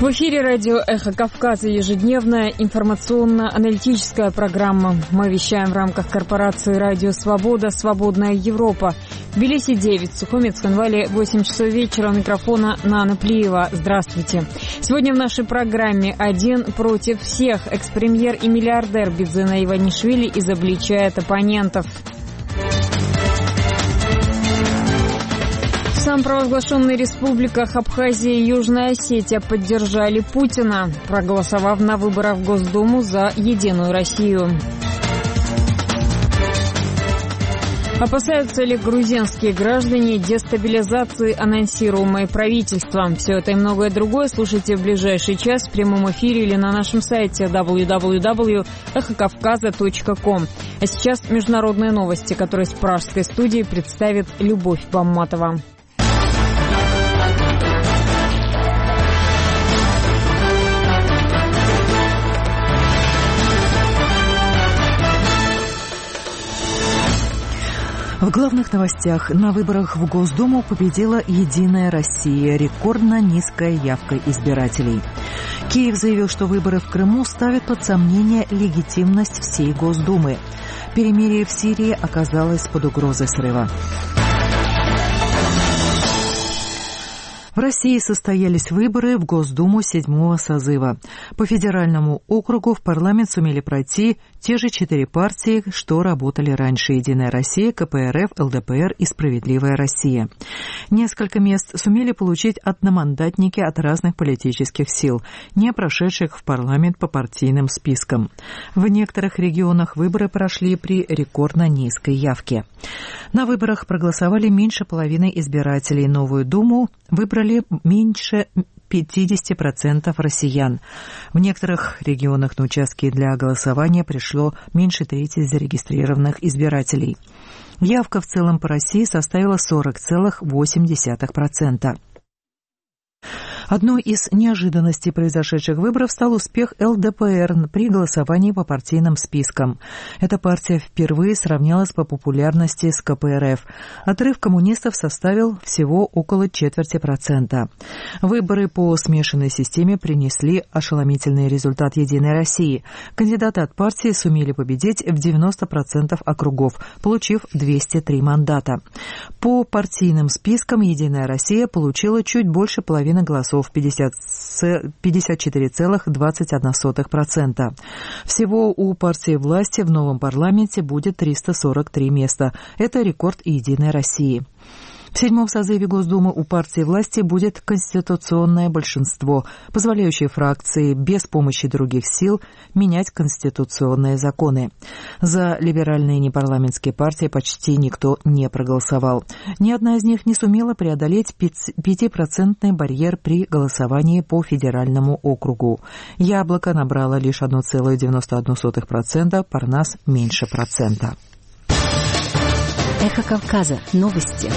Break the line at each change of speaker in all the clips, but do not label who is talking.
В эфире радио «Эхо Кавказа» ежедневная информационно-аналитическая программа. Мы вещаем в рамках корпорации «Радио Свобода», «Свободная Европа». В Тбилиси 9, в Сухуми, Цхинвале 8 часов вечера. У микрофона Нана Плиева. Здравствуйте. Сегодня в нашей программе «Один против всех». Экс-премьер и миллиардер Бидзена Иванишвили изобличает оппонентов. В самопровозглашенных республиках Абхазия и Южная Осетия поддержали Путина, проголосовав на выборах в Госдуму за «Единую Россию». Опасаются ли грузинские граждане дестабилизации, анонсируемой правительством? Все это и многое другое слушайте в ближайший час в прямом эфире или на нашем сайте www.эхокавказа.ком. А сейчас международные новости, которые с пражской студии представит Любовь Бамматова.
В главных новостях. На выборах в Госдуму победила «Единая Россия», рекордно низкая явка избирателей. Киев заявил, что выборы в Крыму ставят под сомнение легитимность всей Госдумы. Перемирие в Сирии оказалось под угрозой срыва. В России состоялись выборы в Госдуму 7-го созыва. По федеральному округу в парламент сумели пройти те же 4 партии, что работали раньше: «Единая Россия», КПРФ, ЛДПР и «Справедливая Россия». Несколько мест сумели получить одномандатники от разных политических сил, не прошедших в парламент по партийным спискам. В некоторых регионах выборы прошли при рекордно низкой явке. На выборах проголосовали меньше половины избирателей. Новую Думу выбрали меньше 50% россиян. В некоторых регионах на участки для голосования пришло меньше трети зарегистрированных избирателей. Явка в целом по России составила 40,8%. Одной из неожиданностей произошедших выборов стал успех ЛДПР при голосовании по партийным спискам. Эта партия впервые сравнялась по популярности с КПРФ. Отрыв коммунистов составил всего около 0,25%. Выборы по смешанной системе принесли ошеломительный результат «Единой России». Кандидаты от партии сумели победить в 90% округов, получив 203 мандата. По партийным спискам «Единая Россия» получила чуть больше половины голосов, 54,21%. Всего у партии власти в новом парламенте будет 343 места. Это рекорд «Единой России». В 7-м созыве Госдумы у партии власти будет конституционное большинство, позволяющее фракции без помощи других сил менять конституционные законы. За либеральные непарламентские партии почти никто не проголосовал. Ни одна из них не сумела преодолеть 5% барьер при голосовании по федеральному округу. «Яблоко» набрало лишь 1,91%, «Парнас» — меньше процента.
Эхо Кавказа. Новости.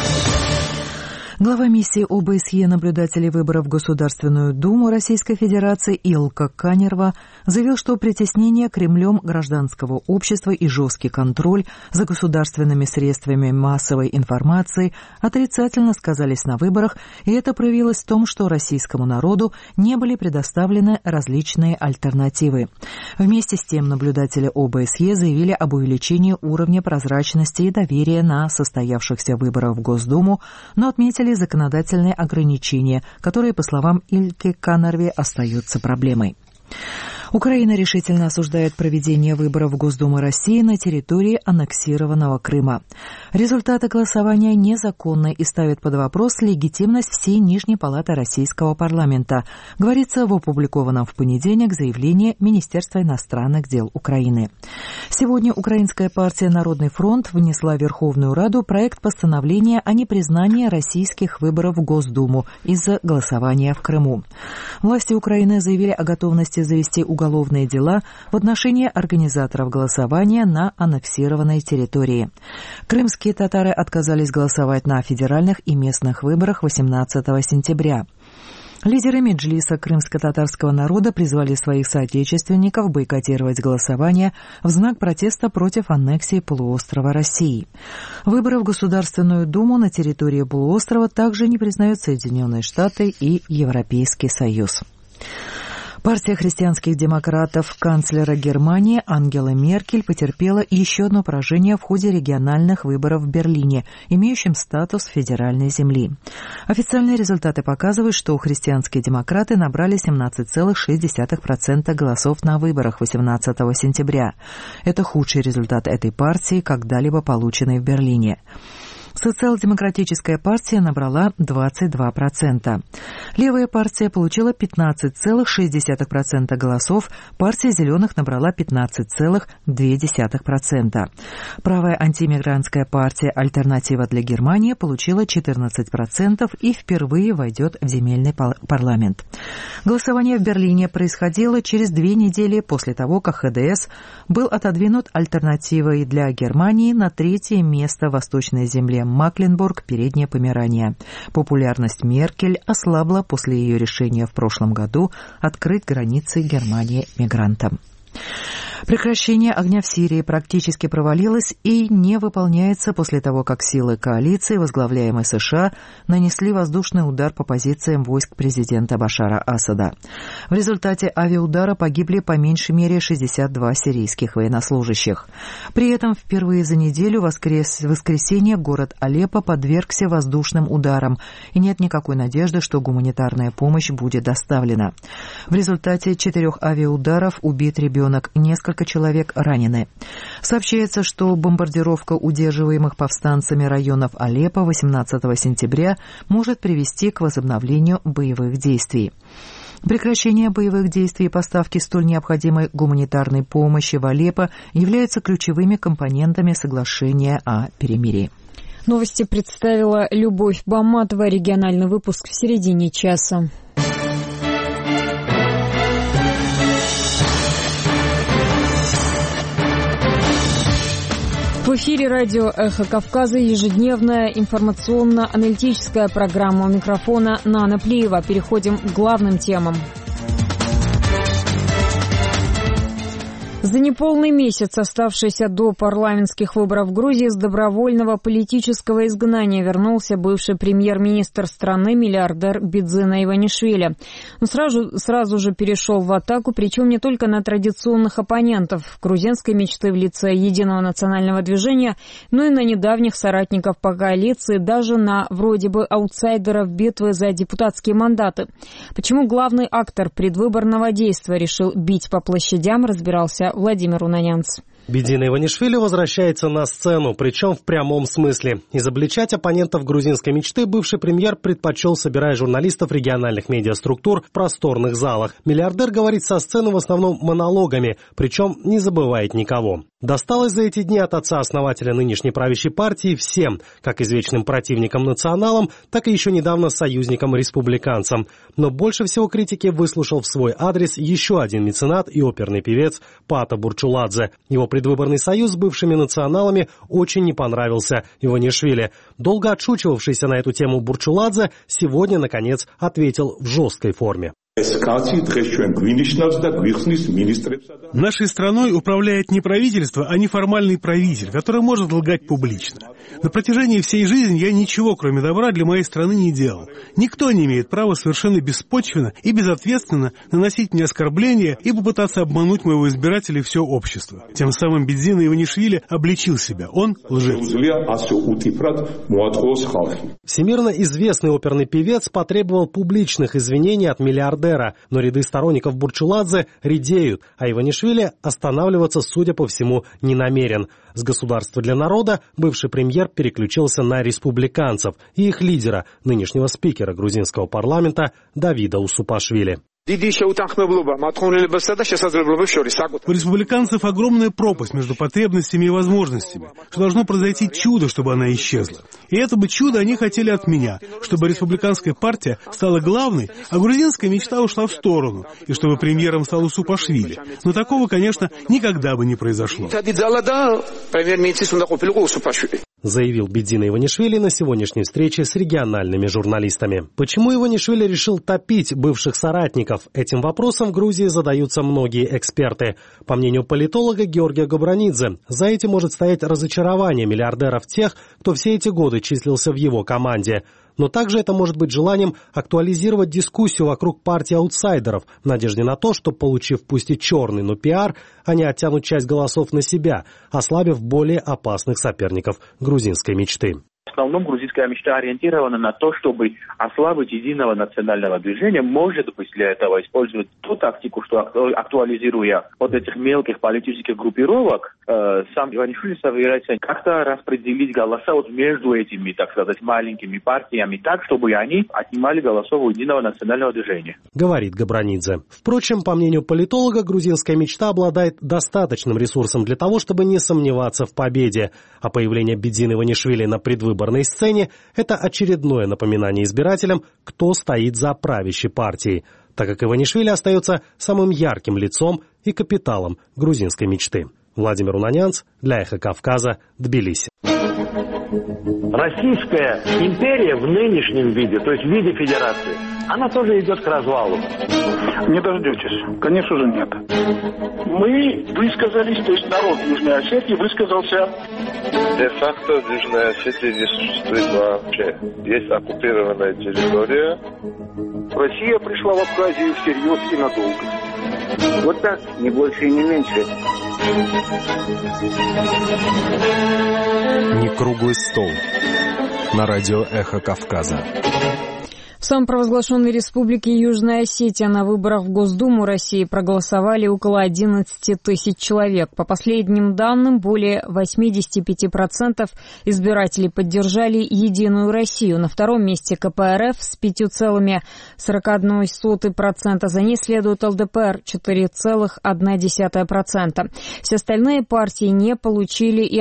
Глава миссии ОБСЕ наблюдателей выборов в Государственную Думу Российской Федерации Илка Канерва заявил, что притеснение Кремлем гражданского общества и жесткий контроль за государственными средствами массовой информации отрицательно сказались на выборах, и это проявилось в том, что российскому народу не были предоставлены различные альтернативы. Вместе с тем наблюдатели ОБСЕ заявили об увеличении уровня прозрачности и доверия на состоявшихся выборах в Госдуму, но отметили законодательные ограничения, которые, по словам Ильки Канерви, остаются проблемой. Украина решительно осуждает проведение выборов в Госдуму России на территории аннексированного Крыма. Результаты голосования незаконны и ставят под вопрос легитимность всей Нижней палаты российского парламента, говорится в опубликованном в понедельник заявлении Министерства иностранных дел Украины. Сегодня украинская партия «Народный фронт» внесла в Верховную Раду проект постановления о непризнании российских выборов в Госдуму из-за голосования в Крыму. Власти Украины заявили о готовности завести уголовные дела в отношении организаторов голосования на аннексированной территории. Крымские татары отказались голосовать на федеральных и местных выборах 18 сентября. Лидеры Меджлиса крымско-татарского народа призвали своих соотечественников бойкотировать голосование в знак протеста против аннексии полуострова России. Выборы в Государственную Думу на территории полуострова также не признают Соединенные Штаты и Европейский Союз. Партия христианских демократов канцлера Германии Ангела Меркель потерпела еще одно поражение в ходе региональных выборов в Берлине, имеющим статус федеральной земли. Официальные результаты показывают, что христианские демократы набрали 17,6% голосов на выборах 18 сентября. Это худший результат этой партии, когда-либо полученный в Берлине. Социал-демократическая партия набрала 22%. Левая партия получила 15,6% голосов, партия зеленых набрала 15,2%. Правая антииммигрантская партия «Альтернатива для Германии» получила 14% и впервые войдет в земельный парламент. Голосование в Берлине происходило через 2 недели после того, как ХДС был отодвинут «Альтернативой для Германии» на 3-е место в Восточной земле Макленбург, Переднее Померания. Популярность Меркель ослабла после ее решения в прошлом году открыть границы Германии мигрантам. Прекращение огня в Сирии практически провалилось и не выполняется после того, как силы коалиции, возглавляемой США, нанесли воздушный удар по позициям войск президента Башара Асада. В результате авиаудара погибли по меньшей мере 62 сирийских военнослужащих. При этом впервые за неделю в воскресенье город Алеппо подвергся воздушным ударам, и нет никакой надежды, что гуманитарная помощь будет доставлена. В результате 4 авиаударов убит ребенок, несколько человек ранены. Сообщается, что бомбардировка удерживаемых повстанцами районов Алеппо 18 сентября может привести к возобновлению боевых действий. Прекращение боевых действий и поставки столь необходимой гуманитарной помощи в Алеппо являются ключевыми компонентами соглашения о перемирии.
Новости представила Любовь Баматова. Региональный выпуск в середине часа. В эфире радио «Эхо Кавказа» ежедневная информационно-аналитическая программа. У микрофона Нана Плиева. Переходим к главным темам. За неполный месяц, оставшийся до парламентских выборов в Грузии, с добровольного политического изгнания вернулся бывший премьер-министр страны, миллиардер Бидзина Иванишвили. Он сразу же перешел в атаку, причем не только на традиционных оппонентов грузинской мечты в лице Единого национального движения, но и на недавних соратников по коалиции, даже на вроде бы аутсайдеров битвы за депутатские мандаты. Почему главный актор предвыборного действия решил бить по площадям, разбирался Владимир Унанянц.
Бидзина Иванишвили возвращается на сцену, причем в прямом смысле. Изобличать оппонентов грузинской мечты бывший премьер предпочел, собирая журналистов региональных медиаструктур в просторных залах. Миллиардер говорит со сцены в основном монологами, причем не забывает никого. Досталось за эти дни от отца-основателя нынешней правящей партии всем, как извечным противникам-националам, так и еще недавно союзникам-республиканцам. Но больше всего критики выслушал в свой адрес еще один меценат и оперный певец Пата Бурчуладзе. Его предвыборный союз с бывшими националами очень не понравился Иванишвили. Долго отшучивавшийся на эту тему Бурчуладзе сегодня, наконец, ответил в жесткой форме.
Нашей страной управляет не правительство, а неформальный правитель, который может лгать публично. На протяжении всей жизни я ничего, кроме добра, для моей страны не делал. Никто не имеет права совершенно беспочвенно и безответственно наносить мне оскорбления и попытаться обмануть моего избирателя и все общество. Тем самым Бидзина Иванишвили обличил себя. Он лжец.
Всемирно известный оперный певец потребовал публичных извинений от миллиардера, но ряды сторонников Бурчуладзе редеют, а Иванишвили останавливаться, судя по всему, не намерен. С государства для народа бывший премьер переключился на республиканцев и их лидера, нынешнего спикера грузинского парламента Давида Усупашвили.
У республиканцев огромная пропасть между потребностями и возможностями, что должно произойти чудо, чтобы она исчезла. И это бы чудо они хотели от меня, чтобы республиканская партия стала главной, а грузинская мечта ушла в сторону, и чтобы премьером стал Усупашвили. Но такого, конечно, никогда бы не произошло.
Заявил Бидзина Иванишвили на сегодняшней встрече с региональными журналистами. Почему Иванишвили решил топить бывших соратников? Этим вопросом в Грузии задаются многие эксперты. По мнению политолога Георгия Габранидзе, за этим может стоять разочарование миллиардера в тех, кто все эти годы числился в его команде. Но также это может быть желанием актуализировать дискуссию вокруг партии аутсайдеров в надежде на то, что, получив пусть и черный, но пиар, они оттянут часть голосов на себя, ослабив более опасных соперников грузинской мечты.
В основном грузинская мечта ориентирована на то, чтобы ослабить единого национального движения. Может быть, для этого использовать ту тактику, что актуализируя вот этих мелких политических группировок, сам Иванишвили собирается как-то распределить голоса вот между этими, так сказать, маленькими партиями так, чтобы они отнимали голосов у единого национального движения.
Говорит Габранидзе. Впрочем, по мнению политолога, грузинская мечта обладает достаточным ресурсом для того, чтобы не сомневаться в победе. А появление Бедзины Иванишвили на предвыборной сцене – это очередное напоминание избирателям, кто стоит за правящей партией, так как Иванишвили остается самым ярким лицом и капиталом грузинской мечты. Владимир Унанянц для «Эхо Кавказа», Тбилиси.
Российская империя в нынешнем виде, то есть в виде федерации, она тоже идет к развалу.
Не дождетесь. Конечно же нет. Мы высказались, то есть народ Южной Осетии высказался.
Де-факто в Южной Осетии не существует вообще. Есть оккупированная территория.
Россия пришла в Абхазию всерьез и надолго.
Вот так, не больше и не меньше.
Не круглый стол. На радио «Эхо Кавказа».
В самопровозглашенной республике Южная Осетия на выборах в Госдуму России проголосовали около 11 тысяч человек. По последним данным, более 85% избирателей поддержали «Единую Россию». На втором месте КПРФ с 5,41%. За ней следует ЛДПР 4,1%. Все остальные партии не получили и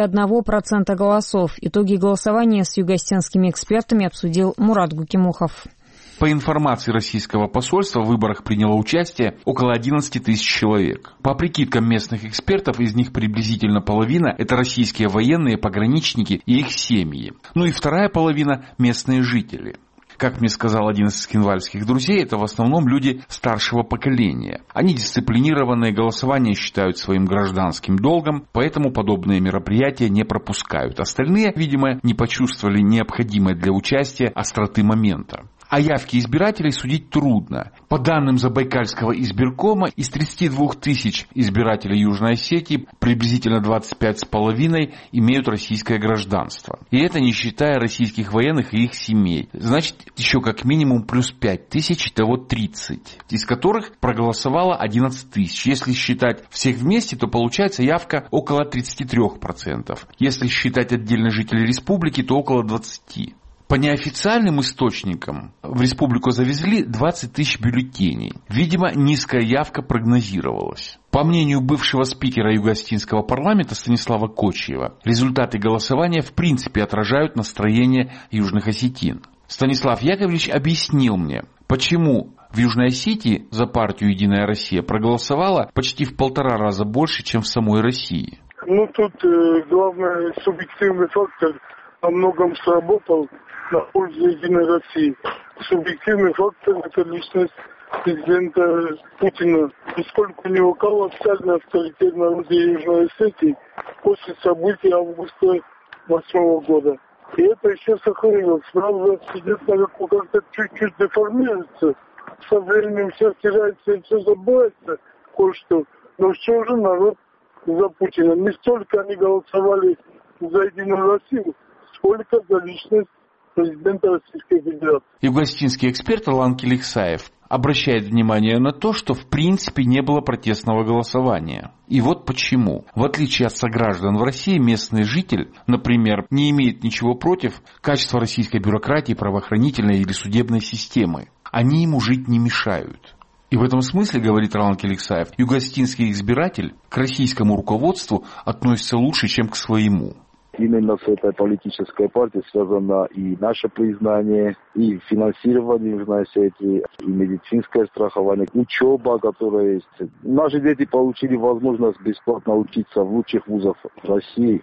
1% голосов. Итоги голосования с югоосетинскими экспертами обсудил Мурат Гукимухов.
По информации российского посольства, в выборах приняло участие около 11 тысяч человек. По прикидкам местных экспертов, из них приблизительно половина – это российские военные, пограничники и их семьи. Ну и вторая половина – местные жители. Как мне сказал один из цхинвальских друзей, это в основном люди старшего поколения. Они дисциплинированные, голосование считают своим гражданским долгом, поэтому подобные мероприятия не пропускают. Остальные, видимо, не почувствовали необходимой для участия остроты момента. О явке избирателей судить трудно. По данным Забайкальского избиркома, из 32 тысяч избирателей Южной Осетии приблизительно 25,5 имеют российское гражданство. И это не считая российских военных и их семей. Значит, еще как минимум плюс 5 тысяч, итого 30, из которых проголосовало 11 тысяч. Если считать всех вместе, то получается явка около 33%. Если считать отдельно жителей республики, то около 20%. По неофициальным источникам в республику завезли 20 тысяч бюллетеней. Видимо, низкая явка прогнозировалась. По мнению бывшего спикера Юго-Осетинского парламента Станислава Кочиева, результаты голосования в принципе отражают настроение южных осетин. Станислав Яковлевич объяснил мне, почему в Южной Осетии за партию «Единая Россия» проголосовало почти в 1,5 раза больше, чем в самой России.
Тут главный субъективный фактор во многом сработал на пользу «Единой России». Субъективный фактор – это личность президента Путина. Поскольку у него колоссальный авторитет в народе Южной Осетии после событий августа 2008 года. И это еще сохранилось. Правда, единственное, как-то чуть-чуть деформируется. Со временем все стирается и все забывается кое-что. Но все же народ за Путина. Не столько они голосовали за «Единую Россию», сколько за личность президента Российской Федерации.
Юго-осетинский эксперт Алан Келиксаев обращает внимание на то, что в принципе не было протестного голосования. И вот почему. В отличие от сограждан в России, местный житель, например, не имеет ничего против качества российской бюрократии, правоохранительной или судебной системы. Они ему жить не мешают. И в этом смысле, говорит Алан Келиксаев, юго-осетинский избиратель к российскому руководству относится лучше, чем к своему.
Именно с этой политической партией связано и наше признание, и финансирование Южной Осетии, и медицинское страхование, учеба, которая есть. Наши дети получили возможность бесплатно учиться в лучших вузах России.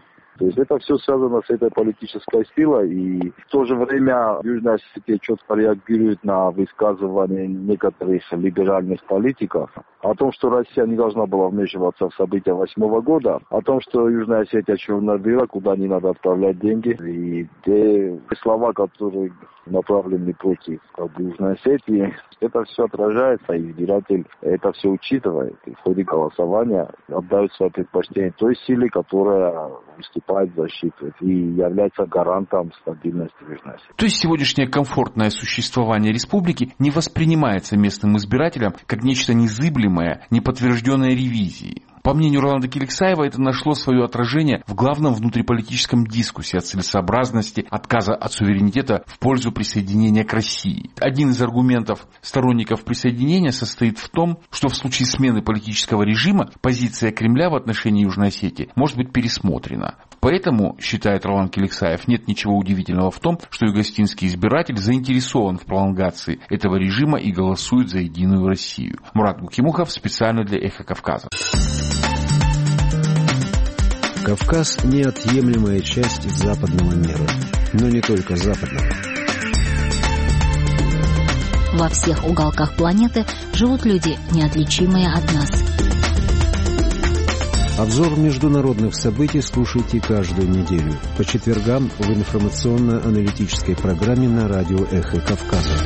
То есть это все связано с этой политической силой, и в то же время Южная Осетия четко реагирует на высказывания некоторых либеральных политиков о том, что Россия не должна была вмешиваться в события 2008 года, о том, что Южная Осетия черная дыра, куда не надо отправлять деньги, и те слова, которые направлены против Южной Осетии, это все отражается, и избиратель это все учитывает. И в ходе голосования отдают свое предпочтение той силе, которая выступает в защиту и является гарантом стабильности Южной Осетии.
То есть сегодняшнее комфортное существование республики не воспринимается местным избирателям как нечто незыблемое, неподтвержденное ревизией. По мнению Роланда Киликсаева, это нашло свое отражение в главном внутриполитическом дискуссии о целесообразности отказа от суверенитета в пользу присоединения к России. Один из аргументов сторонников присоединения состоит в том, что в случае смены политического режима позиция Кремля в отношении Южной Осетии может быть пересмотрена. Поэтому, считает Роланд Киликсаев, нет ничего удивительного в том, что югостинский избиратель заинтересован в пролонгации этого режима и голосует за единую Россию. Мурат Гукимухов специально для «Эхо Кавказа».
Кавказ – неотъемлемая часть западного мира, но не только западного.
Во всех уголках планеты живут люди, неотличимые от нас.
Обзор международных событий слушайте каждую неделю по четвергам в информационно-аналитической программе на радио «Эхо Кавказа».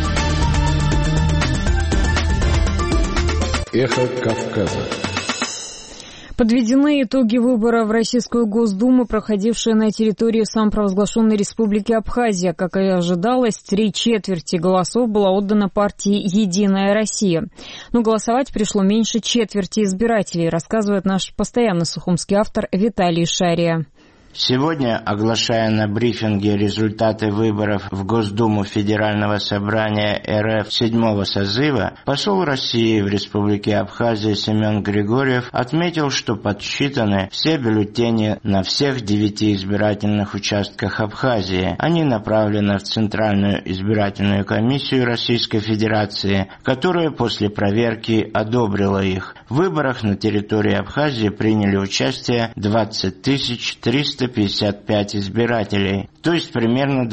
«Эхо Кавказа».
Подведены итоги выборов в Российскую Госдуму, проходившие на территории самопровозглашенной Республики Абхазия. Как и ожидалось, 3/4 голосов было отдано партии «Единая Россия». Но голосовать пришло меньше четверти избирателей, рассказывает наш постоянный сухумский автор Виталий Шария.
Сегодня, оглашая на брифинге результаты выборов в Госдуму Федерального собрания РФ 7-го созыва, посол России в Республике Абхазия Семен Григорьев отметил, что подсчитаны все бюллетени на всех 9 избирательных участках Абхазии. Они направлены в Центральную избирательную комиссию Российской Федерации, которая после проверки одобрила их. В выборах на территории Абхазии приняли участие 20 355 избирателей, то есть примерно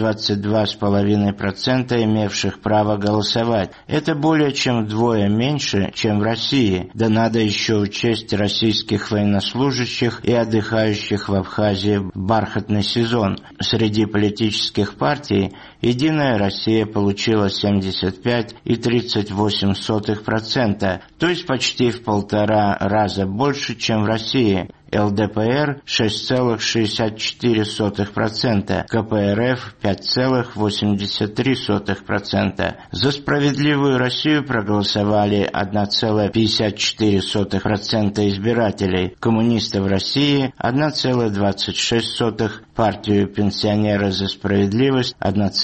22,5% имевших право голосовать. Это более чем вдвое меньше, чем в России. Да надо еще учесть российских военнослужащих и отдыхающих в Абхазии в бархатный сезон. Среди политических партий «Единая Россия» получила 75,38%, то есть почти в 1,5 раза больше, чем в России. ЛДПР 6,64%, КПРФ 5,83%. За «Справедливую Россию» проголосовали 1,54% избирателей, коммунистов России 1,26%, партию «Пенсионеры за справедливость»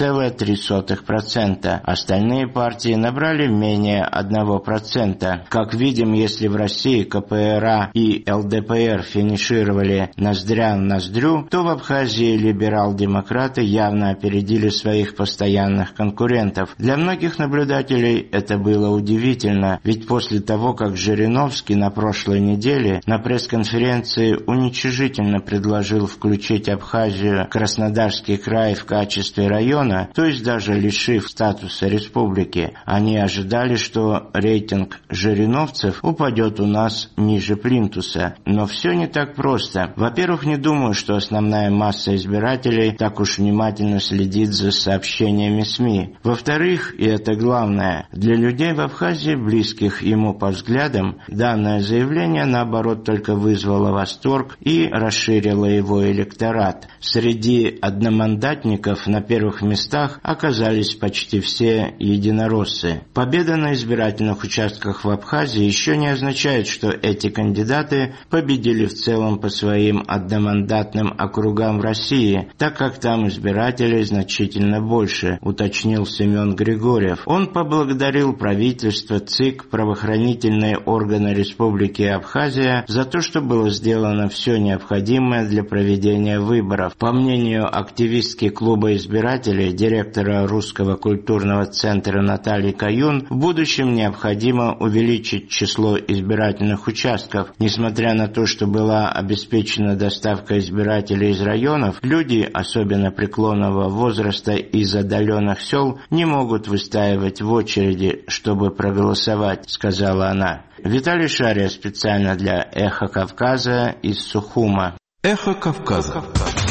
1,03%. Остальные партии набрали менее 1%. Как видим, если в России КПРА и ЛДПР финишировали ноздря в ноздрю, то в Абхазии либерал-демократы явно опередили своих постоянных конкурентов. Для многих наблюдателей это было удивительно, ведь после того, как Жириновский на прошлой неделе на пресс-конференции уничижительно предложил включить Абхазию, Краснодарский край в качестве района, то есть даже лишив статуса республики, они ожидали, что рейтинг жириновцев упадет у нас ниже плинтуса. Но все не так просто. Во-первых, не думаю, что основная масса избирателей так уж внимательно следит за сообщениями СМИ. Во-вторых, и это главное, для людей в Абхазии, близких ему по взглядам, данное заявление, наоборот, только вызвало восторг и расширило его электорат. Среди одномандатников на первых местах оказались почти все единороссы. Победа на избирательных участках в Абхазии еще не означает, что эти кандидаты победили в целом по своим одномандатным округам в России, так как там избирателей значительно больше, уточнил Семен Григорьев. Он поблагодарил правительство, ЦИК, правоохранительные органы Республики Абхазия за то, что было сделано все необходимое для проведения выборов. По мнению активистки клуба избирателей, директора Русского культурного центра Натальи Каюн, в будущем необходимо увеличить число избирательных участков, несмотря на то, что было была обеспечена доставка избирателей из районов, люди, особенно преклонного возраста из отдаленных сел, не могут выстаивать в очереди, чтобы проголосовать, сказала она. Виталий Шария специально для «Эхо Кавказа» из Сухума.
«Эхо Кавказа».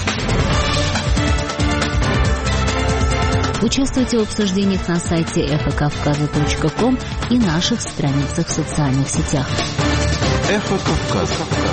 Участвуйте в обсуждениях на сайте эхокавказа.ком и наших страницах в социальных сетях.
«Эхо Кавказа».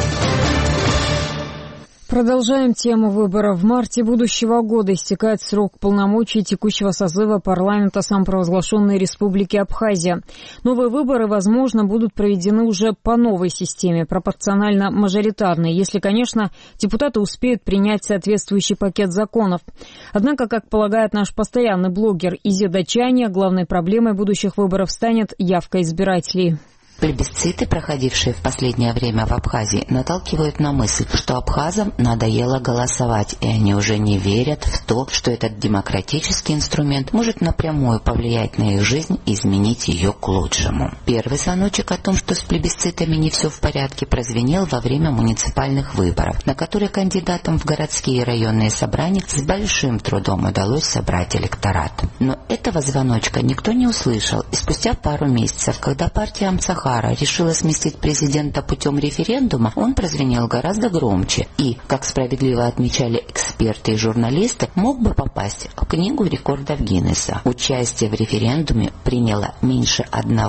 Продолжаем тему выборов. В марте будущего года истекает срок полномочий текущего созыва парламента самопровозглашенной Республики Абхазия. Новые выборы, возможно, будут проведены уже по новой системе, пропорционально-мажоритарной, если, конечно, депутаты успеют принять соответствующий пакет законов. Однако, как полагает наш постоянный блогер Изи Дачани, главной проблемой будущих выборов станет явка избирателей.
Плебисциты, проходившие в последнее время в Абхазии, наталкивают на мысль, что абхазам надоело голосовать, и они уже не верят в то, что этот демократический инструмент может напрямую повлиять на их жизнь и изменить ее к лучшему. Первый звоночек о том, что с плебисцитами не все в порядке, прозвенел во время муниципальных выборов, на которые кандидатам в городские и районные собрания с большим трудом удалось собрать электорат. Но этого звоночка никто не услышал, и спустя пару месяцев, когда партия Амцахара решила сместить президента путем референдума, он прозвенел гораздо громче и, как справедливо отмечали эксперты и журналисты, мог бы попасть в книгу рекордов Гиннесса. Участие в референдуме приняло меньше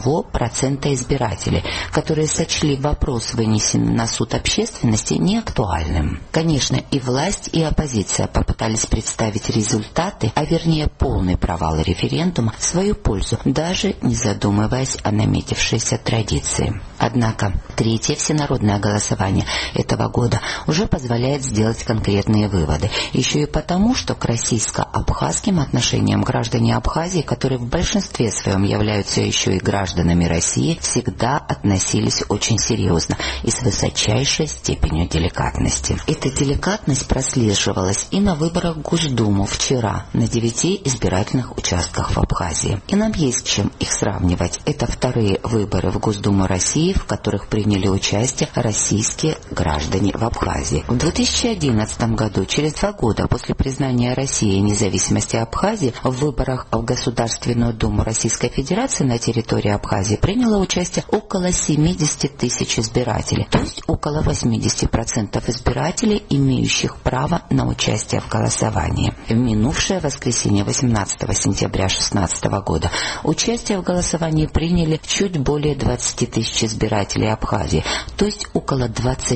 1% избирателей, которые сочли вопрос, вынесенный на суд общественности, неактуальным. Конечно, и власть, и оппозиция попытались представить результаты, а вернее полный провал референдума, в свою пользу, даже не задумываясь о наметившейся традиции. Однако третье всенародное голосование этого года уже позволяет сделать конкретные выводы. Еще и потому, что к российско-абхазским отношениям граждане Абхазии, которые в большинстве своем являются еще и гражданами России, всегда относились очень серьезно и с высочайшей степенью деликатности. Эта деликатность прослеживалась и на выборах в Госдуму вчера на 9 избирательных участках в Абхазии. И нам есть чем их сравнивать. Это вторые выборы в Госдуму России, в которых приняли участие российские граждане в Абхазии. В 2011 году, через 2 года после признания России независимости Абхазии, в выборах в Государственную Думу Российской Федерации на территории Абхазии приняло участие около 70 тысяч избирателей, то есть около 80% избирателей, имеющих право на участие в голосовании. В минувшее воскресенье, 18 сентября 2016 года, участие в голосовании приняли чуть более 20 тысяч избирателей Абхазии, то есть около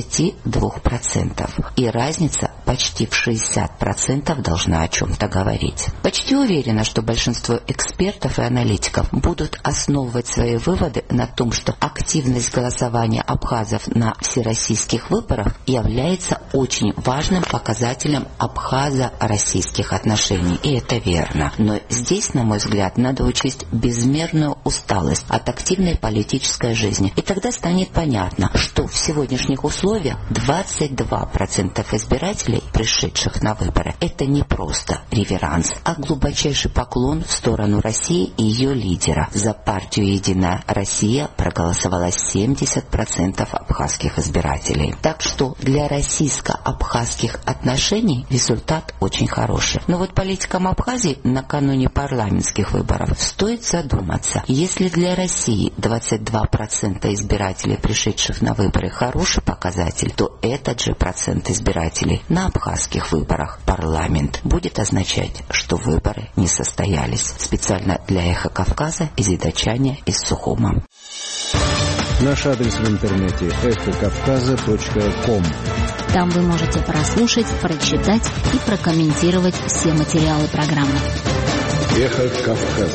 22%. И разница почти в 60% должна о чем-то говорить. Почти уверена, что большинство экспертов и аналитиков будут основывать свои выводы на том, что активность голосования абхазов на всероссийских выборах является очень важным показателем абхазо-российских отношений. И это верно. Но здесь, на мой взгляд, надо учесть безмерную усталость от активной политической жизни. И тогда станет понятно, что в сегодняшних условиях 22% избирателей, пришедших на выборы, это не просто реверанс, а глубочайший поклон в сторону России и ее лидера. За партию «Единая Россия» проголосовало 70% абхазских избирателей. Так что для российско-абхазских отношений результат очень хороший. Но вот политикам Абхазии накануне парламентских выборов стоит задуматься, если для России 22% избирателей, пришедших на выборы, хороший показатель, то этот же процент избирателей на абхазских выборах в парламент будет означать, что выборы не состоялись. Специально для «Эхо Кавказа» Изи Дачани из Сухума.
Наш адрес в интернете эхокавказа.ком.
Там вы можете прослушать, прочитать и прокомментировать все материалы программы.
«Эхо Кавказа».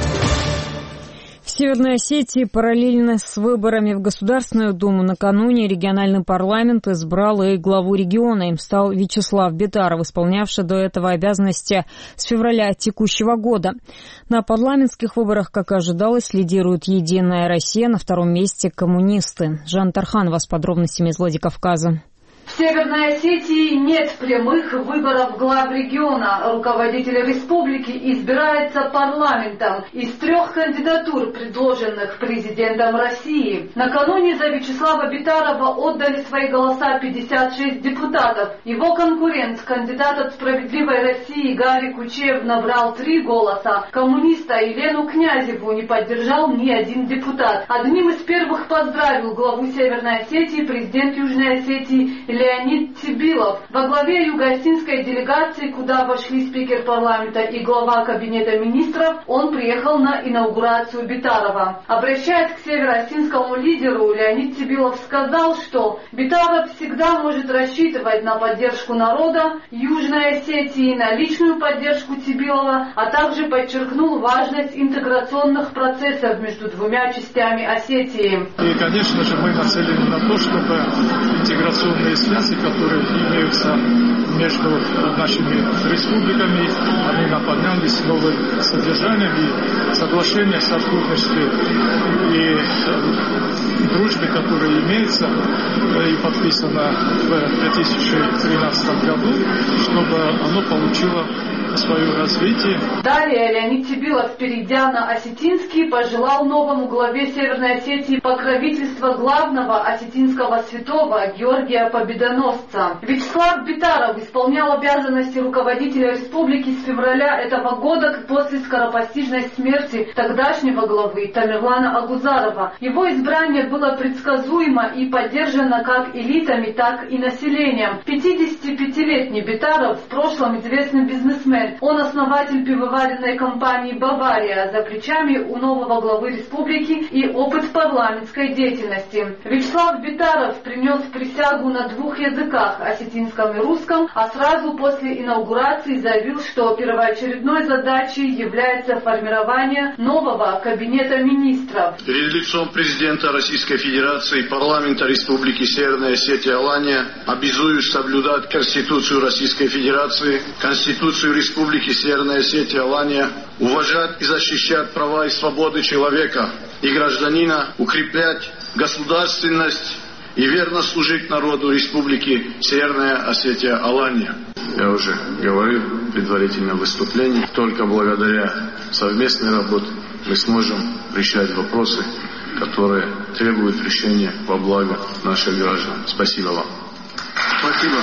В Северной Осетии параллельно с выборами в Государственную Думу накануне региональный парламент избрал и главу региона. Им стал Вячеслав Бетаров, исполнявший до этого обязанности с февраля текущего года. На парламентских выборах, как и ожидалось, лидирует «Единая Россия», на втором месте коммунисты. Жан Тархан с подробностями из Владикавказа.
Северной Осетии нет прямых выборов глав региона. Руководитель республики избирается парламентом из 3 кандидатур, предложенных президентом России. Накануне за Вячеслава Битарова отдали свои голоса 56 депутатов. Его конкурент, кандидат от «Справедливой России» Гарик Учев, набрал 3 голоса. Коммуниста Елену Князеву не поддержал ни один депутат. Одним из первых поздравил главу Северной Осетии президент Южной Осетии Леонид Цибилов. Во главе юго-осетинской делегации, куда вошли спикер парламента и глава кабинета министров, он приехал на инаугурацию Битарова. Обращаясь к северо-осетинскому лидеру, Леонид Цибилов сказал, что Битаров всегда может рассчитывать на поддержку народа Южной Осетии, на личную поддержку Цибилова, а также подчеркнул важность интеграционных процессов между двумя частями Осетии.
И, конечно же, мы нацелены на то, чтобы интеграционные связи, которые имеются между нашими республиками, они наполнялись новым содержанием, и соглашение о сотрудничестве и дружбе, которая имеется и подписана в 2013 году, чтобы оно получило свое развитие.
Далее Леонид Цибилов, перейдя на осетинский, пожелал новому главе Северной Осетии покровительства главного осетинского святого Георгия Победоносца. Вячеслав Битаров исполнял обязанности руководителя республики с февраля этого года после скоропостижной смерти тогдашнего главы Тамерлана Агузарова. Его избрание было предсказуемо и поддержано как элитами, так и населением. 55-летний Битаров, в прошлом известный бизнесмен. Он основатель пивоваренной компании «Бавария», за плечами у нового главы республики и опыт парламентской деятельности. Вячеслав Битаров принес присягу на 2 языках, осетинском и русском, а сразу после инаугурации заявил, что первоочередной задачей является формирование нового кабинета министров.
Перед лицом президента Российской Федерации и парламента Республики Северная Осетия Алания обязуюсь соблюдать Конституцию Российской Федерации, Конституцию Республики Северная Осетия Алания, уважать и защищать права и свободы человека и гражданина, укреплять государственность и верно служить народу Республики Северная Осетия Алания. Я уже говорил в предварительном выступлении, только благодаря совместной работе мы сможем решать вопросы, которые требуют решения во благо наших граждан. Спасибо вам.
Спасибо.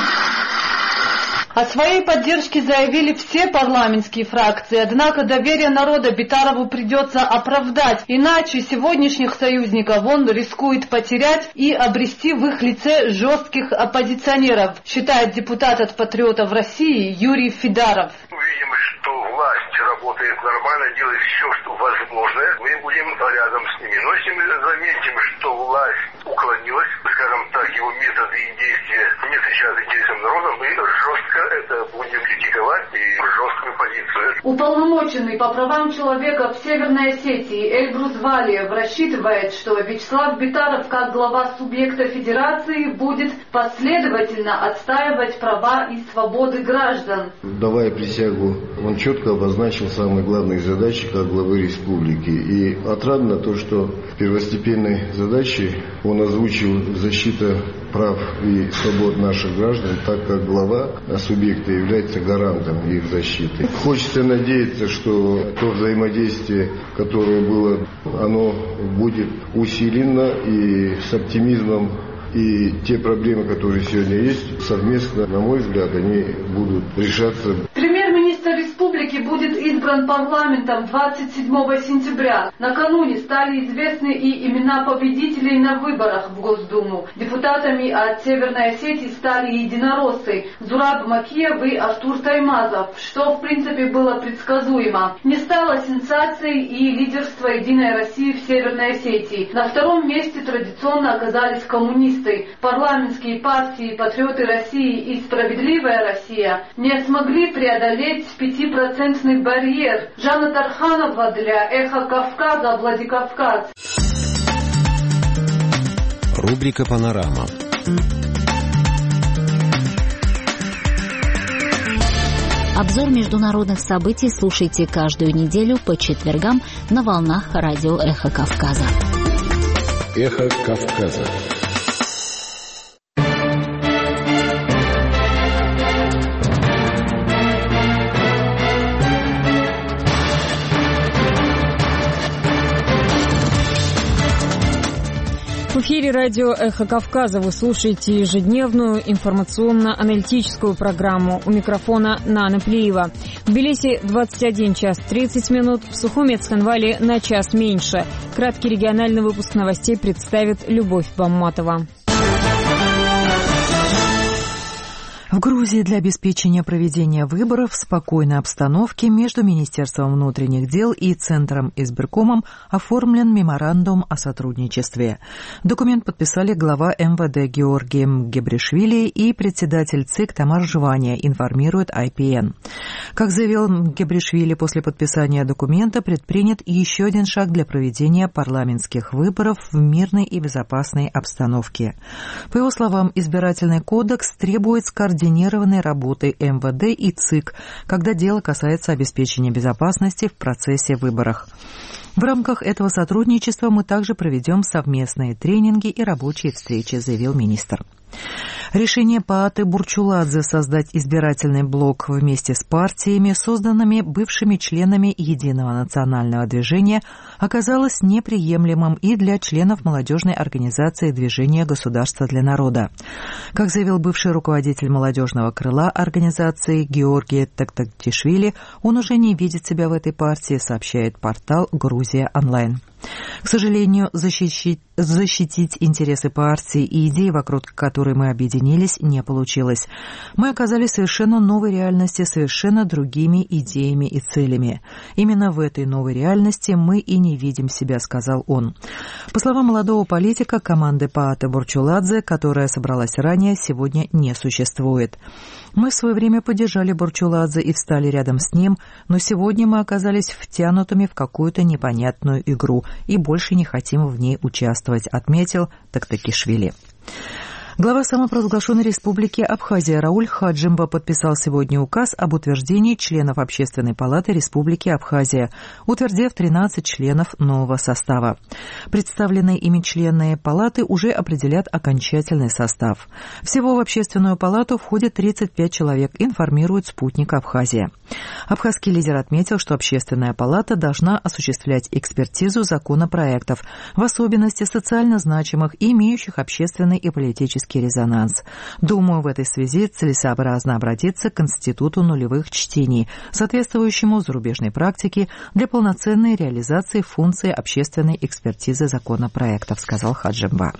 О своей поддержке заявили все парламентские фракции, однако доверие народа Битарову придется оправдать, иначе сегодняшних союзников он рискует потерять и обрести в их лице жестких оппозиционеров, считает депутат от «Патриотов России» Юрий Фидаров.
Видим, что власть работает нормально, делает все, что возможное, мы будем рядом с ними. Но если мы заметим, что власть уклонилась, скажем так, его методы и действия не отвечают интересам народа, мы жестко это будем критиковать и жесткую позицию.
Уполномоченный по правам человека в Северной Осетии Эльбрус Валиев рассчитывает, что Вячеслав Битаров, как глава субъекта федерации, будет последовательно отстаивать права и свободы граждан.
Давая присягу, он четко обозначил самые главные задачи как главы республики. И отрадно то, что первостепенной задачей он озвучил защита прав и свобод наших граждан, так как глава субъекта является гарантом их защиты. Хочется надеяться, что то взаимодействие, которое было, оно будет усилено и с оптимизмом. И те проблемы, которые сегодня есть, совместно, на мой взгляд, они будут решаться.
Премьер-министр республики будет избран парламентом 27 сентября. Накануне стали известны и имена победителей на выборах в Госдуму. Депутатами от Северной Осетии стали единороссы Зураб Макиев и Артур Таймазов, что в принципе было предсказуемо. Не стало сенсацией и лидерство Единой России в Северной Осетии. На втором месте традиционно оказались коммунисты. Парламентские партии «Патриоты России» и «Справедливая Россия» не смогли преодолеть 5% барьер. Жанна Тарханова для «Эхо Кавказа», Владикавказ.
Рубрика «Панорама».
Обзор международных событий слушайте каждую неделю по четвергам на волнах радио «Эхо Кавказа».
«Эхо Кавказа».
В эфире радио «Эхо Кавказа». Вы слушаете ежедневную информационно-аналитическую программу. У микрофона Нана Плиева. В Тбилиси 21 час 30 минут, в Сухуми и Цхинвале на час меньше. Краткий региональный выпуск новостей представит Любовь Бамматова.
В Грузии для обеспечения проведения выборов в спокойной обстановке между Министерством внутренних дел и Центром избиркомом оформлен меморандум о сотрудничестве. Документ подписали глава МВД Георгий Гебришвили и председатель ЦИК Тамар Жвания, информирует IPN. Как заявил Гебришвили, после подписания документа предпринят еще один шаг для проведения парламентских выборов в мирной и безопасной обстановке. По его словам, избирательный кодекс требует координированной работы МВД и ЦИК, когда дело касается обеспечения безопасности в процессе выборов. В рамках этого сотрудничества мы также проведем совместные тренинги и рабочие встречи, заявил министр. Решение Пааты Бурчуладзе создать избирательный блок вместе с партиями, созданными бывшими членами Единого национального движения, оказалось неприемлемым и для членов молодежной организации движения «Государство для народа». Как заявил бывший руководитель молодежного крыла организации Георгий Тактактишвили, он уже не видит себя в этой партии, сообщает портал «Грузия онлайн». К сожалению, защитить интересы партии и идеи, вокруг которой мы объединились, не получилось. Мы оказались в совершенно новой реальности, совершенно другими идеями и целями. Именно в этой новой реальности мы и не видим себя, сказал он. По словам молодого политика, команды Пааты Бурчуладзе, которая собралась ранее, сегодня не существует. Мы в свое время поддержали Бурчуладзе и встали рядом с ним, но сегодня мы оказались втянутыми в какую-то непонятную игру и больше не хотим в ней участвовать, отметил Тактакишвили. Глава самопровозглашенной республики Абхазия Рауль Хаджимба подписал сегодня указ об утверждении членов Общественной палаты Республики Абхазия, утвердив 13 членов нового состава. Представленные ими члены палаты уже определят окончательный состав. Всего в Общественную палату входит 35 человек, информирует «Спутник Абхазия». Абхазский лидер отметил, что Общественная палата должна осуществлять экспертизу законопроектов, в особенности социально значимых и имеющих общественный и политический резонанс. Думаю, в этой связи целесообразно обратиться к Институту нулевых чтений, соответствующему зарубежной практике для полноценной реализации функции общественной экспертизы законопроектов, сказал Хаджимба.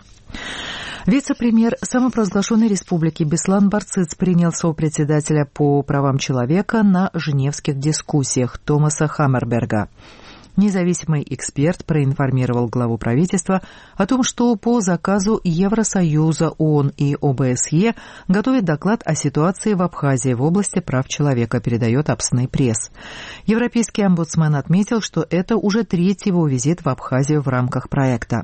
Вице-премьер самопровозглашенной республики Беслан Барцыц принял сопредседателя по правам человека на женевских дискуссиях Томаса Хаммерберга. Независимый эксперт проинформировал главу правительства о том, что по заказу Евросоюза, ООН и ОБСЕ готовит доклад о ситуации в Абхазии в области прав человека, передает Апсный пресс. Европейский омбудсмен отметил, что это уже третий его визит в Абхазию в рамках проекта.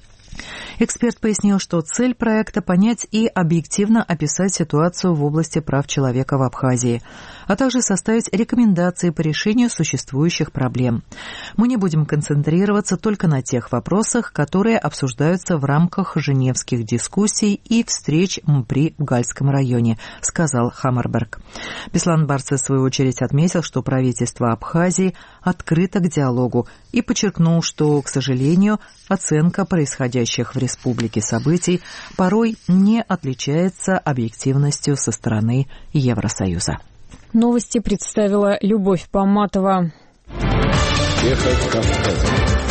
Эксперт пояснил, что цель проекта – понять и объективно описать ситуацию в области прав человека в Абхазии, а также составить рекомендации по решению существующих проблем. Мы не будем концентрироваться только на тех вопросах, которые обсуждаются в рамках женевских дискуссий и встреч МПРИ в Гальском районе, сказал Хаммерберг. Беслан Барцыц, в свою очередь, отметил, что правительство Абхазии открыто к диалогу и подчеркнул, что, к сожалению, оценка происходящих в республике событий порой не отличается объективностью со стороны Евросоюза.
Новости представила Любовь Бамматова.
Эхо Кавказа.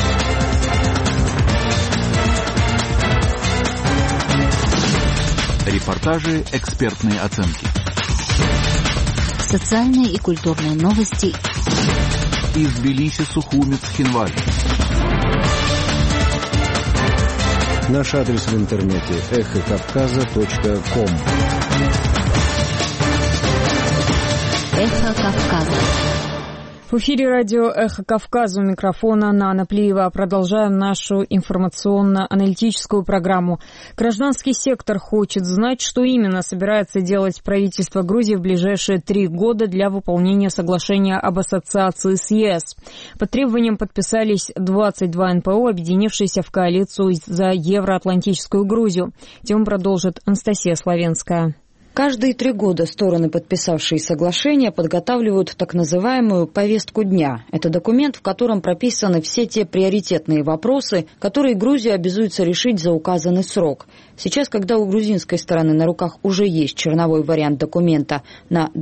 Репортажи, экспертные оценки.
Социальные и культурные новости.
Из Тбилиси, Сухуми, Цхинвали.
Наш адрес в интернете эхокавказа.ком.
Эхо Кавказа.
В эфире радио «Эхо Кавказа», у микрофона Нана Плиева. Продолжаем нашу информационно-аналитическую программу. Гражданский сектор хочет знать, что именно собирается делать правительство Грузии в ближайшие 3 года для выполнения соглашения об ассоциации с ЕС. Под требованием подписались 22 НПО, объединившиеся в коалицию за евроатлантическую Грузию. Тему продолжит Анастасия Славенская. Каждые 3 года стороны, подписавшие соглашение, подготавливают так называемую повестку дня. Это документ, в котором прописаны все те приоритетные вопросы, которые Грузия обязуется решить за указанный срок. Сейчас, когда у грузинской стороны на руках уже есть черновой вариант документа на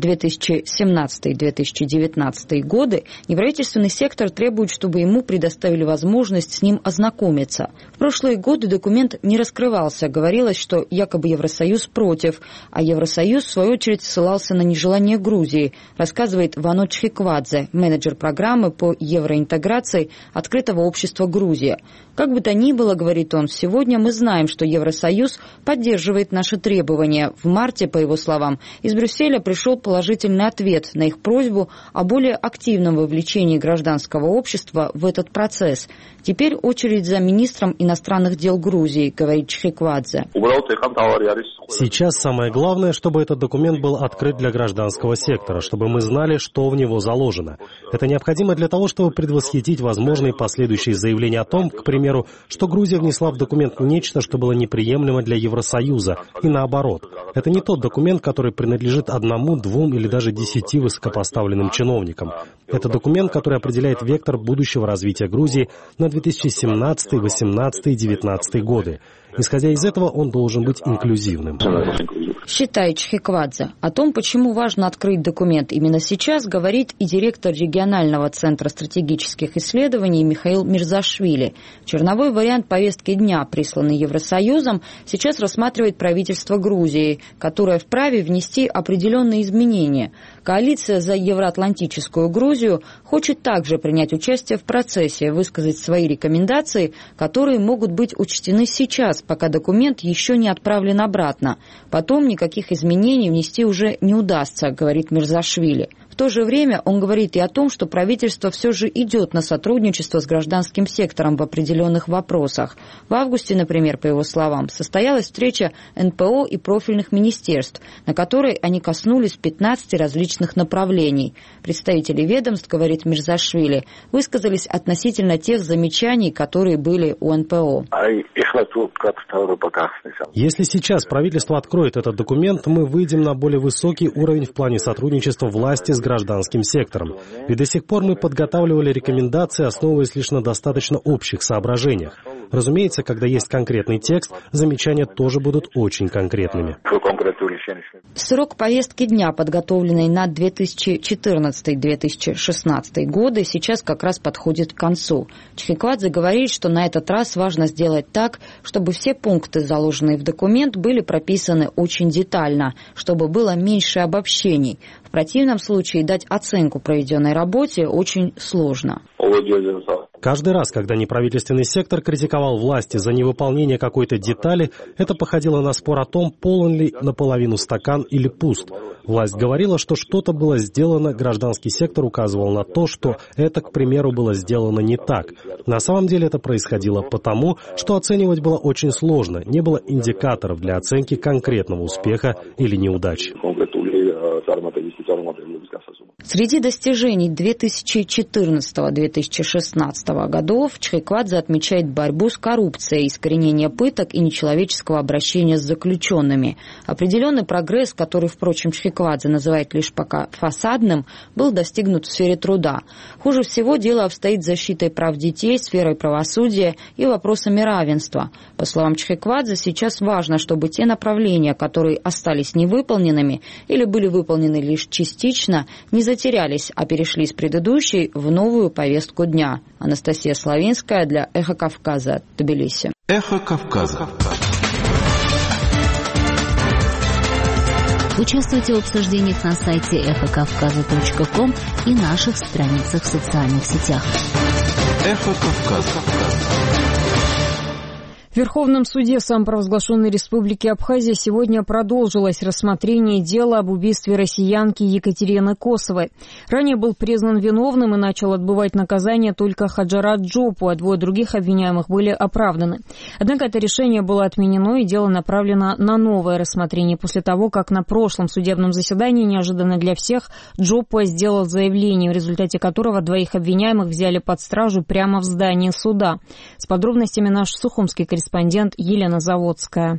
2017-2019 годы, неправительственный сектор требует, чтобы ему предоставили возможность с ним ознакомиться. В прошлые годы документ не раскрывался. Говорилось, что якобы Евросоюз против, а Евросоюз, в свою очередь, ссылался на нежелание Грузии, рассказывает Вано Чхиквадзе, менеджер программы по евроинтеграции Открытого общества «Грузия». Как бы то ни было, говорит он, сегодня мы знаем, что Евросоюз поддерживает наши требования. В марте, по его словам, из Брюсселя пришел положительный ответ на их просьбу о более активном вовлечении гражданского общества в этот процесс. Теперь очередь за министром иностранных дел Грузии, говорит Чхиквадзе.
Сейчас самое главное, чтобы этот документ был открыт для гражданского сектора, чтобы мы знали, что в него заложено. Это необходимо для того, чтобы предвосхитить возможные последующие заявления о том, к примеру, что Грузия внесла в документ нечто, что было неприемлемо для Евросоюза, и наоборот. Это не тот документ, который принадлежит 1, 2 или даже 10 высокопоставленным чиновникам. Это документ, который определяет вектор будущего развития Грузии на 2017, 2018 и 2019 годы. Исходя из этого, он должен быть инклюзивным.
Считает Чхиквадзе. О том, почему важно открыть документ именно сейчас, говорит и директор регионального центра стратегических исследований Михаил Мирзашвили. Черновой вариант повестки дня, присланный Евросоюзом, сейчас рассматривает правительство Грузии, которое вправе внести определенные изменения. Коалиция за евроатлантическую Грузию хочет также принять участие в процессе, высказать свои рекомендации, которые могут быть учтены сейчас, пока документ еще не отправлен обратно. Потом никаких изменений внести уже не удастся, говорит Мирзашвили. В то же время он говорит и о том, что правительство все же идет на сотрудничество с гражданским сектором в определенных вопросах. В августе, например, по его словам, состоялась встреча НПО и профильных министерств, на которой они коснулись 15 различных направлений. Представители ведомств, говорит Мирзашвили, высказались относительно тех замечаний, которые были у НПО.
Если сейчас правительство откроет этот документ, мы выйдем на более высокий уровень в плане сотрудничества власти с гражданским сектором. Ведь до сих пор мы подготавливали рекомендации, основываясь лишь на достаточно общих соображениях. Разумеется, когда есть конкретный текст, замечания тоже будут очень конкретными.
Срок повестки дня, подготовленный на 2014-2016 годы, сейчас как раз подходит к концу. Чхиквадзе говорит, что на этот раз важно сделать так, чтобы все пункты, заложенные в документ, были прописаны очень детально, чтобы было меньше обобщений. В противном случае дать оценку проведенной работе очень сложно.
Каждый раз, когда неправительственный сектор критиковал власти за невыполнение какой-то детали, это походило на спор о том, полон ли наполовину стакан или пуст. Власть говорила, что что-то было сделано, гражданский сектор указывал на то, что это, к примеру, было сделано не так. На самом деле это происходило потому, что оценивать было очень сложно, не было индикаторов для оценки конкретного успеха или неудачи.
Среди достижений 2014-2016 годов Чхиквадзе отмечает борьбу с коррупцией, искоренение пыток и нечеловеческого обращения с заключенными. Определенный прогресс, который, впрочем, Чхиквадзе называет лишь пока фасадным, был достигнут в сфере труда. Хуже всего дело обстоит с защитой прав детей, сферой правосудия и вопросами равенства. По словам Чхиквадзе, сейчас важно, чтобы те направления, которые остались невыполненными или были выполнены лишь частично, не затерялись, а перешли с предыдущей в новую повестку дня. Анастасия Славинская для «Эхо Кавказа», Тбилиси.
«Эхо Кавказа».
Участвуйте в обсуждениях на сайте эхокавказа.ком и наших страницах в социальных сетях.
«Эхо Кавказа».
В Верховном суде самопровозглашенной Республики Абхазия сегодня продолжилось рассмотрение дела об убийстве россиянки Екатерины Косовой. Ранее был признан виновным и начал отбывать наказание только Хаджарат Джопу, а 2 других обвиняемых были оправданы. Однако это решение было отменено, и дело направлено на новое рассмотрение после того, как на прошлом судебном заседании неожиданно для всех Джопу сделал заявление, в результате которого 2 обвиняемых взяли под стражу прямо в здании суда. С подробностями наш сухумский корреспондент Елена Заводская.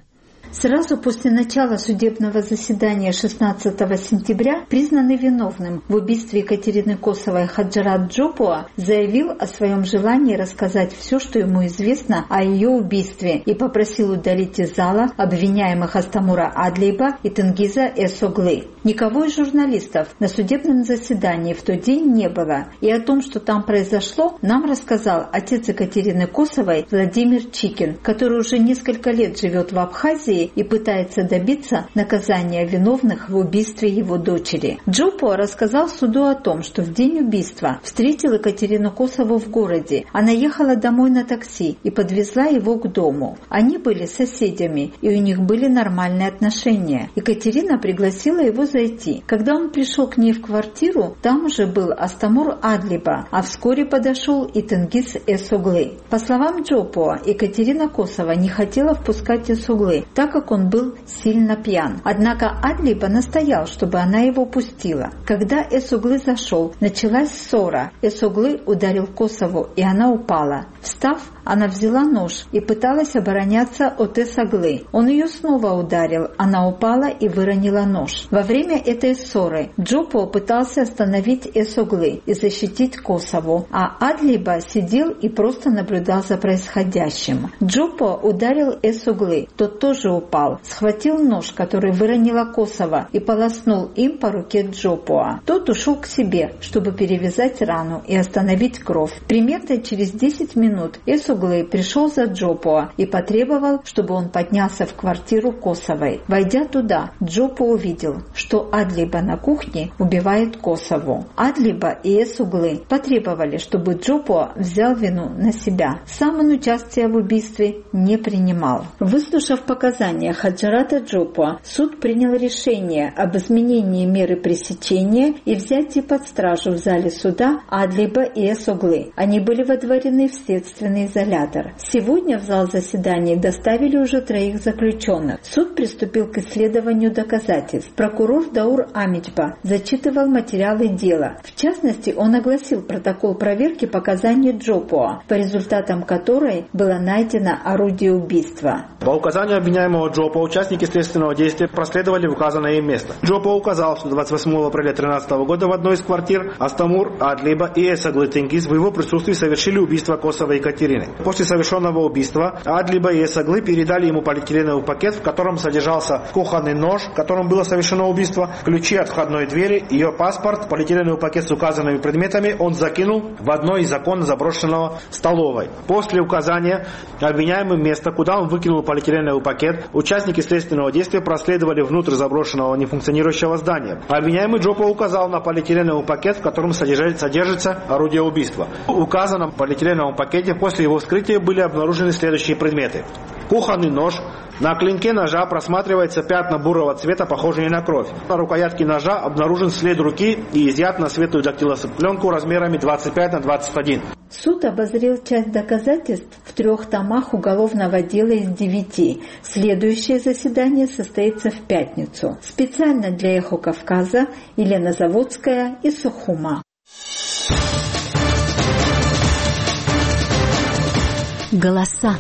сразу после начала судебного заседания 16 сентября признанный виновным в убийстве Екатерины Косовой Хаджарат Джопуа заявил о своем желании рассказать все, что ему известно о ее убийстве, и попросил удалить из зала обвиняемых Астамура Адлиба и Тенгиза Эсоглы. Никого из журналистов на судебном заседании в тот день не было, и о том, что там произошло, нам рассказал отец Екатерины Косовой Владимир Чикин, который уже несколько лет живет в Абхазии и пытается добиться наказания виновных в убийстве его дочери. Джопуа рассказал суду о том, что в день убийства встретил Екатерину Косову в городе. Она ехала домой на такси и подвезла его к дому. Они были соседями, и у них были нормальные отношения. Екатерина пригласила его зайти. Когда он пришел к ней в квартиру, там уже был Астамур Адлиба, а вскоре подошел и Тенгиз Эсоглы. По словам Джопуа, Екатерина Косова не хотела впускать Эсоглы, так как он был сильно пьян. Однако Адлиба настоял, чтобы она его пустила. Когда Эсоглы зашел, началась ссора. Эсоглы ударил Косову, и она упала. Встав, она взяла нож и пыталась обороняться от Эсоглы. Он ее снова ударил, она упала и выронила нож. Во время этой ссоры Джопуа пытался остановить Эсоглы и защитить Косову, а Адлиба сидел и просто наблюдал за происходящим. Джопуа ударил Эсоглы, тот тоже упал, схватил нож, который выронила Косова, и полоснул им по руке Джопуа. Тот ушел к себе, чтобы перевязать рану и остановить кровь. Примерно через 10 минут Эсоглы пришел за Джопуа и потребовал, чтобы он поднялся в квартиру Косовой. Войдя туда, Джопуа увидел, что Адлиба на кухне убивает Косову. Адлиба и Эсоглы потребовали, чтобы Джопуа взял вину на себя. Сам он участие в убийстве не принимал. Выслушав показания Хаджарата Джопуа, суд принял решение об изменении меры пресечения и взятии под стражу в зале суда Адлиба и Эсоглы. Они были водворены в следственный изолятор. Сегодня в зал заседаний доставили уже 3 заключенных. Суд приступил к исследованию доказательств. Прокурор Даур Амичба зачитывал материалы дела. В частности, он огласил протокол проверки показаний Джопуа, по результатам которой было найдено орудие убийства.
По указанию обвиняемого Джопуа участники следственного действия проследовали в указанное им место. Джопуа указал, что 28 апреля 2013 года в одной из квартир Астамур Адлиба и Эсоглы Тенгиз в его присутствии совершили убийство Косовой Екатерины. После совершенного убийства Адлиба и Эсоглы передали ему полиэтиленовый пакет, в котором содержался кухонный нож, которым было совершено убийство, ключи от входной двери, ее паспорт, полиэтиленовый пакет с указанными предметами он закинул в одно из окон заброшенного столовой. После указания обвиняемым места, куда он выкинул полиэтиленовый пакет, участники следственного действия проследовали внутрь заброшенного нефункционирующего здания. Обвиняемый Джопуа указал на полиэтиленовый пакет, в котором содержится орудие убийства. В указанном полиэтиленовом пакете после его вскрытия были обнаружены следующие предметы. Кухонный нож. На клинке ножа просматривается пятна бурого цвета, похожие на кровь. На рукоятке ножа обнаружен след руки и изъят на светлую дактилопленку размерами 25 на 21.
Суд обозрел часть доказательств в 3 томах уголовного дела из 9. Следующее заседание состоится в пятницу. Специально для «Эхо Кавказа» Елена Заводская из Сухума.
Голоса.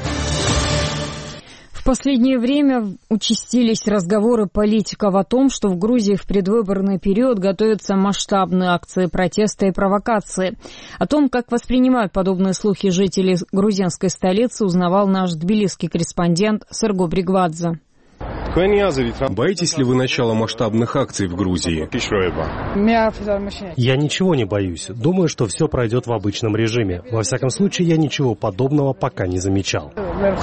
В последнее время участились разговоры политиков о том, что в Грузии в предвыборный период готовятся масштабные акции протеста и провокации. О том, как воспринимают подобные слухи жители грузинской столицы, узнавал наш тбилисский корреспондент Серго Бригвадзе.
Боитесь ли вы начала масштабных акций в Грузии?
Я ничего не боюсь. Думаю, что все пройдет в обычном режиме. Во всяком случае, я ничего подобного пока не замечал.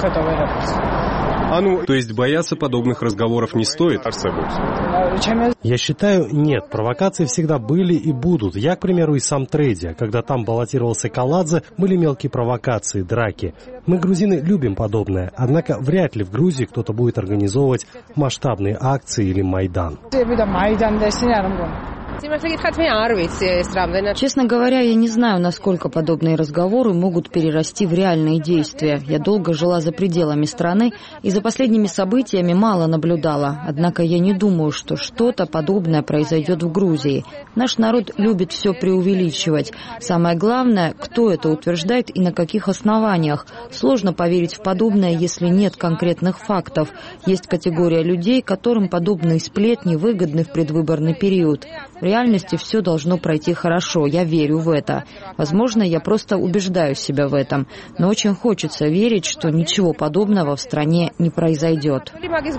То есть бояться подобных разговоров не стоит?
Я считаю, нет. Провокации всегда были и будут. Я, к примеру, и сам Трейдия. Когда там баллотировался Каладзе, были мелкие провокации, драки. Мы, грузины, любим подобное. Однако вряд ли в Грузии кто-то будет организовывать масштабные акции или Майдан.
Честно говоря, я не знаю, насколько подобные разговоры могут перерасти в реальные действия. Я долго жила за пределами страны и за последними событиями мало наблюдала. Однако я не думаю, что что-то подобное произойдет в Грузии. Наш народ любит все преувеличивать. Самое главное, кто это утверждает и на каких основаниях. Сложно поверить в подобное, если нет конкретных фактов. Есть категория людей, которым подобные сплетни выгодны в предвыборный период. В реальности все должно пройти хорошо, я верю в это. Возможно, я просто убеждаю себя в этом, но очень хочется верить, что ничего подобного в стране не произойдет.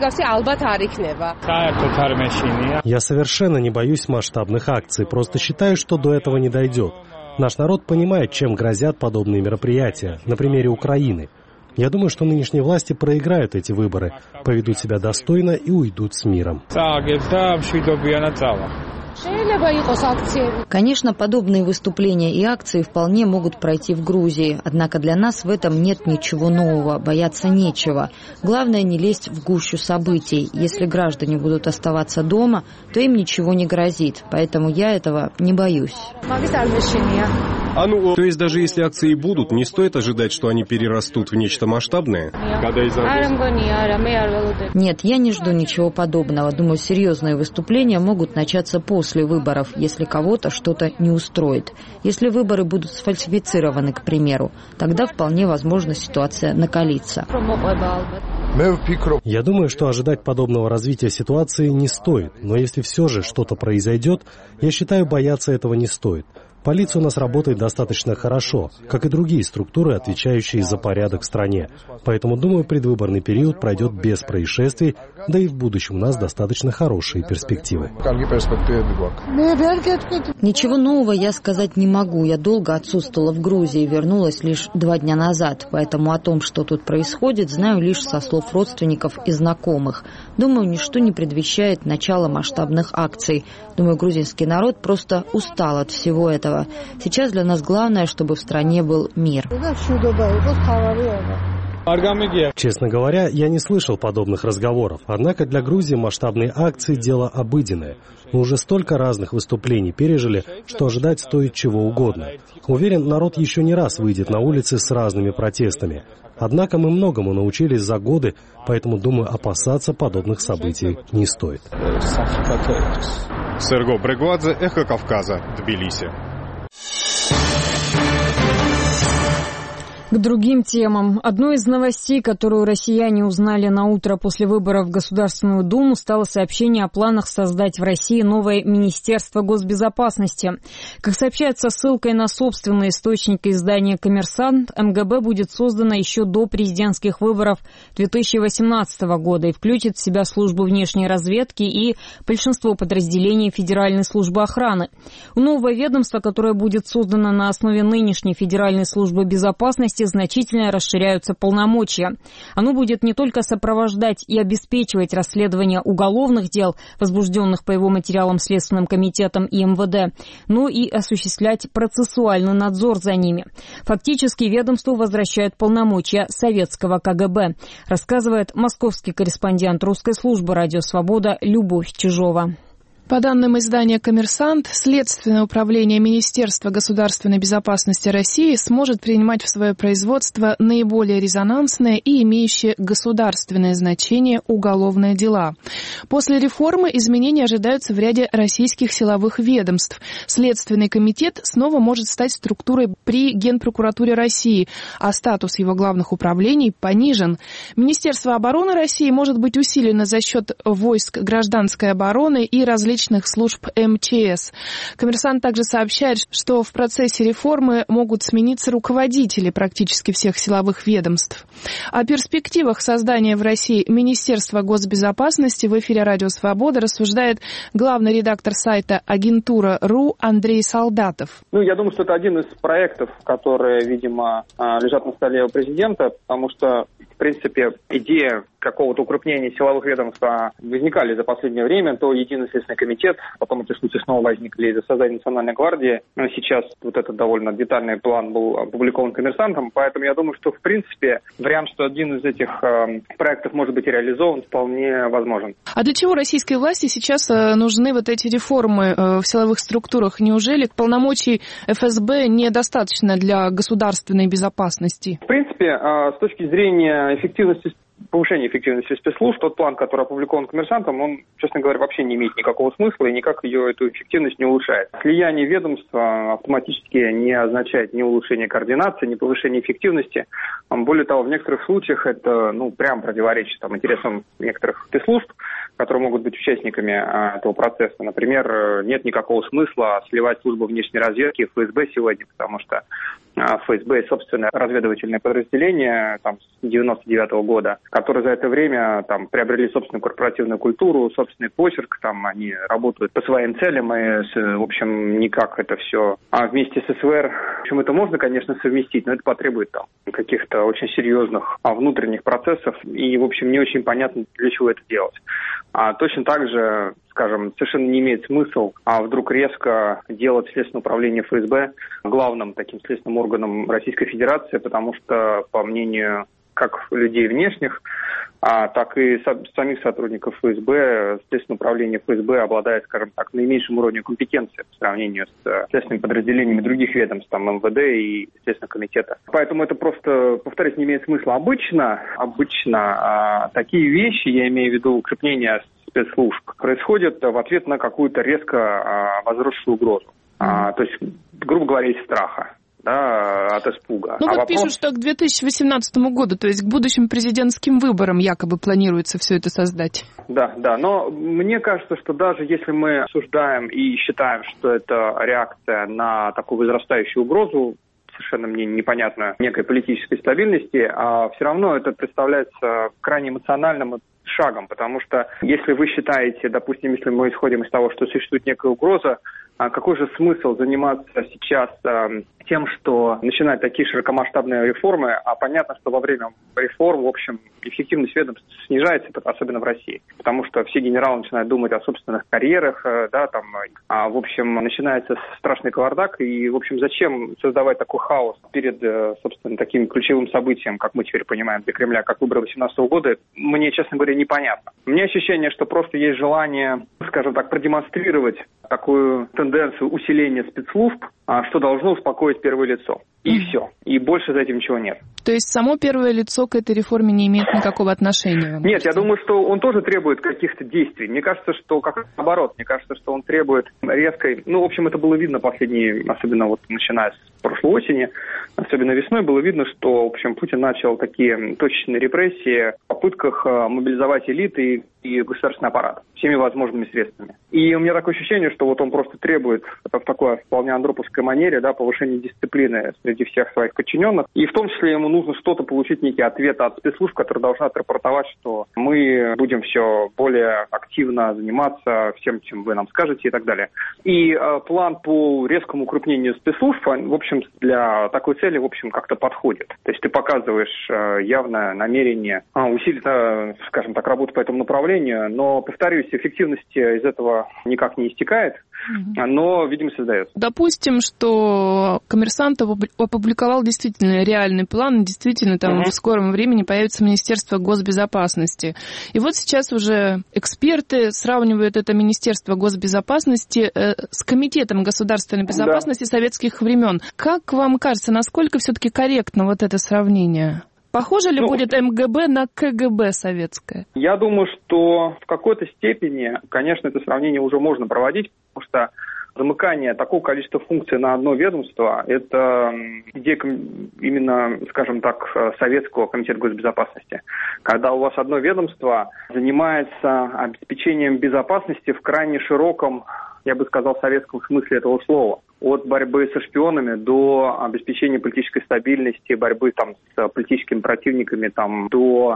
Я совершенно не боюсь масштабных акций, просто считаю, что до этого не дойдет. Наш народ понимает, чем грозят подобные мероприятия, на примере Украины. Я думаю, что нынешние власти проиграют эти выборы, поведут себя достойно и уйдут с миром.
Конечно, подобные выступления и акции вполне могут пройти в Грузии, однако для нас в этом нет ничего нового, бояться нечего. Главное не лезть в гущу событий. Если граждане будут оставаться дома, то им ничего не грозит, поэтому я этого не боюсь.
То есть даже если акции будут, не стоит ожидать, что они перерастут в нечто масштабное?
Нет, я не жду ничего подобного. Думаю, серьезные выступления могут начаться после выборов, если кого-то что-то не устроит. Если выборы будут сфальсифицированы, к примеру, тогда вполне возможно ситуация накалится.
Я думаю, что ожидать подобного развития ситуации не стоит, но если все же что-то произойдет, я считаю, бояться этого не стоит. Полиция у нас работает достаточно хорошо, как и другие структуры, отвечающие за порядок в стране. Поэтому, думаю, предвыборный период пройдет без происшествий, да и в будущем у нас достаточно хорошие перспективы.
Ничего нового я сказать не могу. Я долго отсутствовала в Грузии, вернулась лишь 2 дня назад. Поэтому о том, что тут происходит, знаю лишь со слов родственников и знакомых. Думаю, ничто не предвещает начала масштабных акций. Думаю, грузинский народ просто устал от всего этого. Сейчас для нас главное, чтобы в стране был мир.
Честно говоря, я не слышал подобных разговоров. Однако для Грузии масштабные акции – дело обыденное. Мы уже столько разных выступлений пережили, что ожидать стоит чего угодно. Уверен, народ еще не раз выйдет на улицы с разными протестами. Однако мы многому научились за годы, поэтому, думаю, опасаться подобных событий не стоит.
Серго Брегвадзе, Эхо Кавказа, Тбилиси.
К другим темам. Одной из новостей, которую россияне узнали на утро после выборов в Государственную Думу, стало сообщение о планах создать в России новое Министерство госбезопасности. Как сообщают со ссылкой на собственные источники издания «Коммерсант», МГБ будет создано еще до президентских выборов 2018 года и включит в себя службу внешней разведки и большинство подразделений Федеральной службы охраны. У нового ведомства, которое будет создано на основе нынешней Федеральной службы безопасности, значительно расширяются полномочия. Оно будет не только сопровождать и обеспечивать расследование уголовных дел, возбужденных по его материалам Следственным комитетом и МВД, но и осуществлять процессуальный надзор за ними. Фактически ведомству возвращают полномочия советского КГБ, рассказывает московский корреспондент русской службы «Радио Свобода» Любовь Чижова.
По данным издания «Коммерсант», Следственное управление Министерства государственной безопасности России сможет принимать в свое производство наиболее резонансные и имеющие государственное значение уголовные дела. После реформы изменения ожидаются в ряде российских силовых ведомств. Следственный комитет снова может стать структурой при Генпрокуратуре России, а статус его главных управлений понижен. Министерство обороны России может быть усилено за счет войск гражданской обороны и различных служб МЧС. «Коммерсант» также сообщает, что в процессе реформы могут смениться руководители практически всех силовых ведомств. О перспективах создания в России Министерства госбезопасности в эфире «Радио Свобода» рассуждает главный редактор сайта «Агентура.ру» Андрей Солдатов.
Я думаю, что это один из проектов, которые, видимо, лежат на столе у президента, потому что принципе, идея какого-то укрупнения силовых ведомств возникали за последнее время. То Единый следственный комитет, потом эти случаи снова возникли из-за создания Национальной гвардии. Но сейчас вот этот довольно детальный план был опубликован «Коммерсантом», поэтому я думаю, что, в принципе, вариант, что один из этих проектов может быть реализован, вполне возможен.
А для чего российской власти сейчас нужны вот эти реформы в силовых структурах? Неужели полномочий ФСБ недостаточно для государственной безопасности?
В принципе, с точки зрения повышения эффективности спецслужб, тот план, который опубликован «Коммерсантом», он, честно говоря, вообще не имеет никакого смысла и никак эту эффективность не улучшает. Слияние ведомств автоматически не означает ни улучшение координации, ни повышение эффективности. Более того, в некоторых случаях это прям противоречит интересам некоторых спецслужб, которые могут быть участниками этого процесса. Например, нет никакого смысла сливать службу внешней разведки в ФСБ сегодня, потому что ФСБ – собственное разведывательное подразделение с 1999 года, которые за это время приобрели собственную корпоративную культуру, собственный почерк, они работают по своим целям, и, в общем, никак это все. А вместе с СВР, в общем, это можно, конечно, совместить, но это потребует каких-то очень серьезных внутренних процессов, и, в общем, не очень понятно, для чего это делать. А точно так же, скажем, совершенно не имеет смысла вдруг резко делать Следственное управление ФСБ главным таким следственным органом Российской Федерации, потому что, по мнению как людей внешних, так и самих сотрудников ФСБ, Следственное управление ФСБ обладает, скажем так, наименьшим уровнем компетенции по сравнению с следственными подразделениями других ведомств, МВД и Следственного комитета. Поэтому это просто, повторюсь, не имеет смысла. Обычно такие вещи, я имею в виду укрепление спецслужб, происходят в ответ на какую-то резко возросшую угрозу. То есть, грубо говоря, из страха. От испуга.
Пишут, что к 2018 году, то есть к будущим президентским выборам якобы планируется все это создать.
Да, но мне кажется, что даже если мы осуждаем и считаем, что это реакция на такую возрастающую угрозу, совершенно мне непонятно, некой политической стабильности, все равно это представляется крайне эмоциональным шагом, потому что если вы считаете, допустим, если мы исходим из того, что существует некая угроза, какой же смысл заниматься сейчас тем, что начинать такие широкомасштабные реформы, а понятно, что во время реформ, в общем, эффективность ведомств снижается, особенно в России, потому что все генералы начинают думать о собственных карьерах, в общем, начинается страшный кавардак, и, в общем, зачем создавать такой хаос перед, собственно, таким ключевым событием, как мы теперь понимаем, для Кремля, как выборы 2018 года, мне, честно говоря, непонятно. У меня ощущение, что просто есть желание, скажем так, продемонстрировать такую тенденцию усиления спецслужб, что должно успокоить первое лицо. И все. И больше за этим ничего нет.
То есть само первое лицо к этой реформе не имеет никакого отношения?
Нет, я думаю, что он тоже требует каких-то действий. Мне кажется, что как наоборот. Мне кажется, что он требует резкой... в общем, это было видно последние, особенно начиная с прошлой осени, особенно весной, было видно, что, в общем, Путин начал такие точечные репрессии в попытках мобилизовать элиты и государственный аппарат всеми возможными средствами. И у меня такое ощущение, что он просто требует в такой вполне андроповской манере повышения дисциплины среди всех своих подчиненных. И в том числе ему нужно что-то получить, некий ответ от спецслужб, которые должны отрапортовать, что мы будем все более активно заниматься всем, чем вы нам скажете и так далее. И план по резкому укрупнению спецслужб, в общем, для такой цели, в общем, как-то подходит. То есть ты показываешь явное намерение усилить, скажем так, работу по этому направлению, но, повторюсь, эффективность из этого никак не истекает, но, видимо, создается.
Допустим, что «Коммерсант» опубликовал действительно реальный план, действительно там в скором времени появится Министерство госбезопасности. И вот сейчас уже эксперты сравнивают это Министерство госбезопасности с Комитетом государственной безопасности советских времен. Как вам кажется, насколько все-таки корректно вот это сравнение? Похоже ли будет МГБ на КГБ советское? Я думаю, что в какой-то степени, конечно, это сравнение уже можно проводить, потому что замыкание такого количества функций на одно ведомство – это идея именно, скажем так, Советского комитета госбезопасности. Когда у вас одно ведомство занимается обеспечением безопасности в крайне широком, я бы сказал, советском смысле этого слова. От борьбы со шпионами до обеспечения политической стабильности, борьбы с политическими противниками, до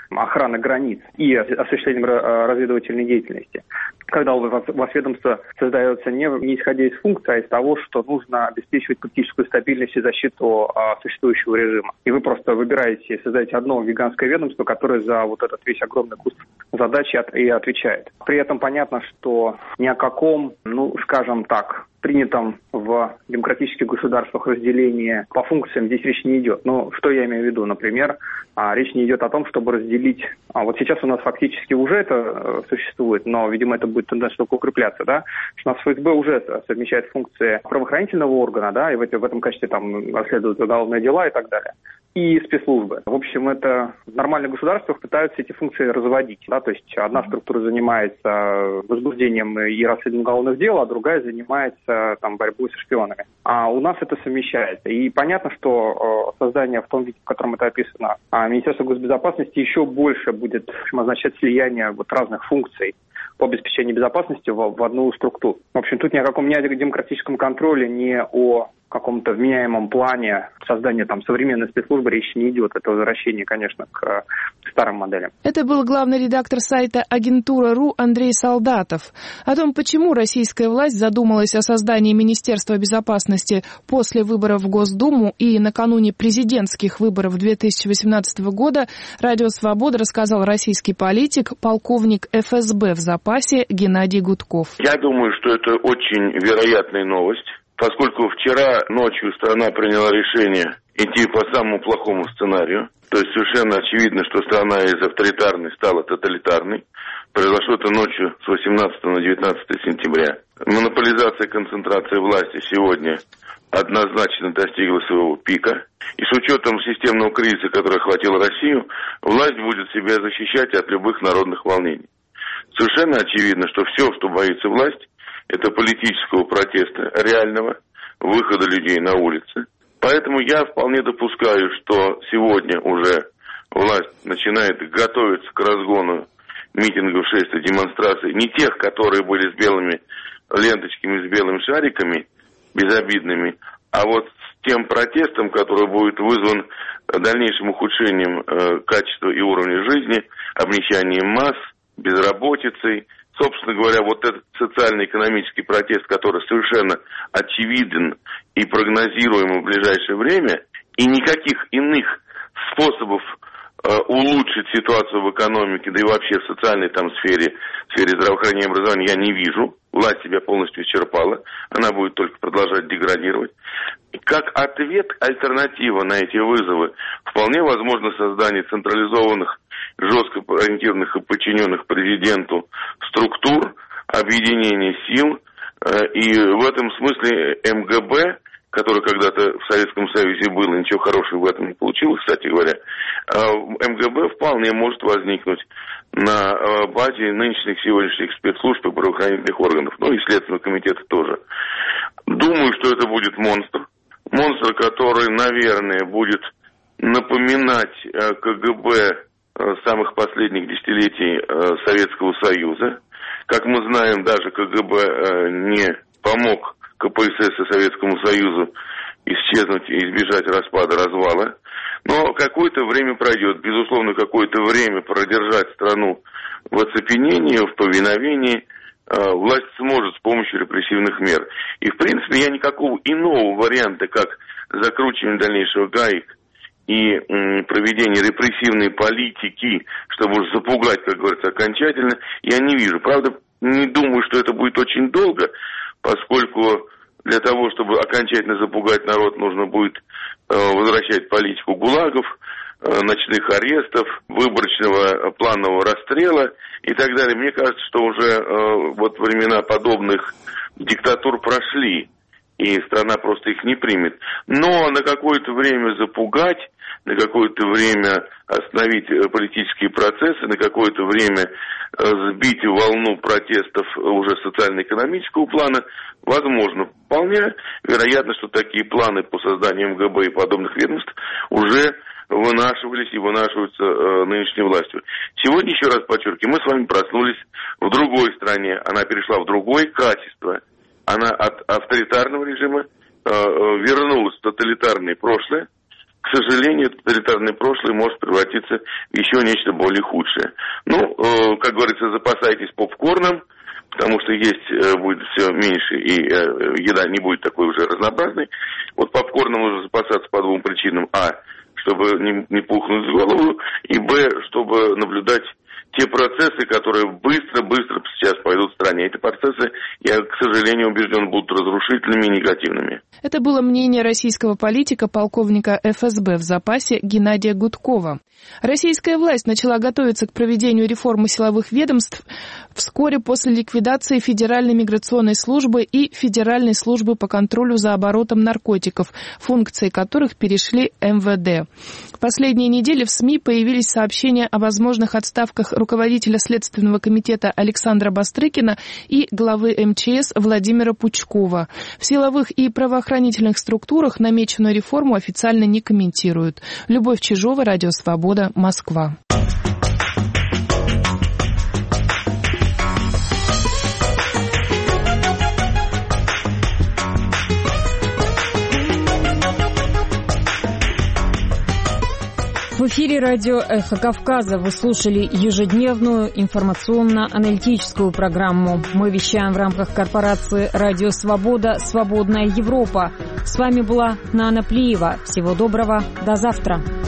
охраны границ и осуществлением разведывательной деятельности. Когда у вас ведомство создается не исходя из функции, а из того, что нужно обеспечивать политическую стабильность и защиту существующего режима. И вы просто выбираете, создаете одно гигантское ведомство, которое за вот этот весь огромный куст задач и отвечает. При этом понятно, что ни о каком, скажем так, принятом в демократических государствах разделении по функциям здесь речь не идет. Что я имею в виду? Например, речь не идет о том, чтобы разделить... Вот сейчас у нас фактически уже это существует, но, видимо, это будет тенденция только укрепляться, да? Что у нас ФСБ уже совмещает функции правоохранительного органа, да, и в этом качестве там расследуют уголовные дела и так далее. И спецслужбы. В общем, это в нормальных государствах пытаются эти функции разводить. Да? То есть одна структура занимается возбуждением и расследованием уголовных дел, а другая занимается борьбой со шпионами. А у нас это совмещается. И понятно, что создание в том виде, в котором это описано, Министерства госбезопасности еще больше будет означать слияние разных функций по обеспечению безопасности в одну структуру. В общем, тут ни о каком демократическом контроле, ни о каком-то вменяемом плане создания современной спецслужбы речи не идет. Это возвращение, конечно, к старым моделям.
Это был главный редактор сайта Агентура.ру Андрей Солдатов. О том, почему российская власть задумалась о создании Министерства безопасности после выборов в Госдуму и накануне президентских выборов 2018 года, Радио Свобода рассказал российский политик, полковник ФСБ в запасе Геннадий Гудков.
Я думаю, что это очень вероятная новость. Поскольку вчера ночью страна приняла решение идти по самому плохому сценарию, то есть совершенно очевидно, что страна из авторитарной стала тоталитарной. Произошло это ночью с 18 на 19 сентября. Монополизация, концентрация власти сегодня однозначно достигла своего пика. И с учетом системного кризиса, который охватил Россию, власть будет себя защищать от любых народных волнений. Совершенно очевидно, что все, что боится власть, это политического протеста, реального выхода людей на улицы. Поэтому я вполне допускаю, что сегодня уже власть начинает готовиться к разгону митингов, шествий, демонстраций. Не тех, которые были с белыми ленточками, с белыми шариками, безобидными, а вот с тем протестом, который будет вызван дальнейшим ухудшением качества и уровня жизни, обнищанием масс, безработицей. Собственно говоря, вот этот социально-экономический протест, который совершенно очевиден и прогнозируем в ближайшее время, и никаких иных способов улучшить ситуацию в экономике, да и вообще в социальной сфере здравоохранения и образования я не вижу. Власть себя полностью исчерпала, она будет только продолжать деградировать. И как ответ, альтернатива на эти вызовы, вполне возможно создание централизованных, жестко ориентированных и подчиненных президенту структур, объединение сил. И в этом смысле МГБ, который когда-то в Советском Союзе был, и ничего хорошего в этом не получилось, кстати говоря, МГБ вполне может возникнуть на базе нынешних сегодняшних спецслужб и правоохранительных органов, и Следственного комитета тоже. Думаю, что это будет монстр, который, наверное, будет напоминать КГБ самых последних десятилетий Советского Союза. Как мы знаем, даже КГБ не помог КПСС и Советскому Союзу исчезнуть и избежать распада, развала. Но какое-то время пройдет. Безусловно, какое-то время продержать страну в оцепенении, в повиновении власть сможет с помощью репрессивных мер. И, в принципе, я никакого иного варианта, как закручивание дальнейшего гаек и проведение репрессивной политики, чтобы уже запугать, как говорится, окончательно, я не вижу. Правда, не думаю, что это будет очень долго, поскольку для того, чтобы окончательно запугать народ, нужно будет возвращать политику ГУЛАГов, ночных арестов, выборочного планового расстрела и так далее. Мне кажется, что уже времена подобных диктатур прошли, и страна просто их не примет. Но на какое-то время запугать, на какое-то время остановить политические процессы, на какое-то время сбить волну протестов уже социально-экономического плана, возможно. Вполне вероятно, что такие планы по созданию МГБ и подобных ведомств уже вынашивались и вынашиваются нынешней властью. Сегодня, еще раз подчеркиваю, мы с вами проснулись в другой стране. Она перешла в другое качество. Она от авторитарного режима вернулась в тоталитарное прошлое, к сожалению, тоталитарное прошлое может превратиться в еще нечто более худшее. Как говорится, запасайтесь попкорном, потому что есть будет все меньше, и еда не будет такой уже разнообразной. Вот попкорном нужно запасаться по двум причинам. А, чтобы не пухнуть с голову, и Б, чтобы наблюдать те процессы, которые быстро сейчас пойдут в стране. Эти процессы, я, к сожалению, убежден, будут разрушительными и негативными.
Это было мнение российского политика, полковника ФСБ в запасе Геннадия Гудкова. Российская власть начала готовиться к проведению реформы силовых ведомств вскоре после ликвидации Федеральной миграционной службы и Федеральной службы по контролю за оборотом наркотиков, функции которых перешли МВД. В последние недели в СМИ появились сообщения о возможных отставках руководителя Следственного комитета Александра Бастрыкина и главы МЧС Владимира Пучкова. В силовых и правоохранительных структурах намеченную реформу официально не комментируют. Любовь Чижова, Радио Свобода, Москва.
В эфире радио «Эхо Кавказа» вы слушали ежедневную информационно-аналитическую программу. Мы вещаем в рамках корпорации «Радио Свобода. Свободная Европа». С вами была Нана Плиева. Всего доброго. До завтра.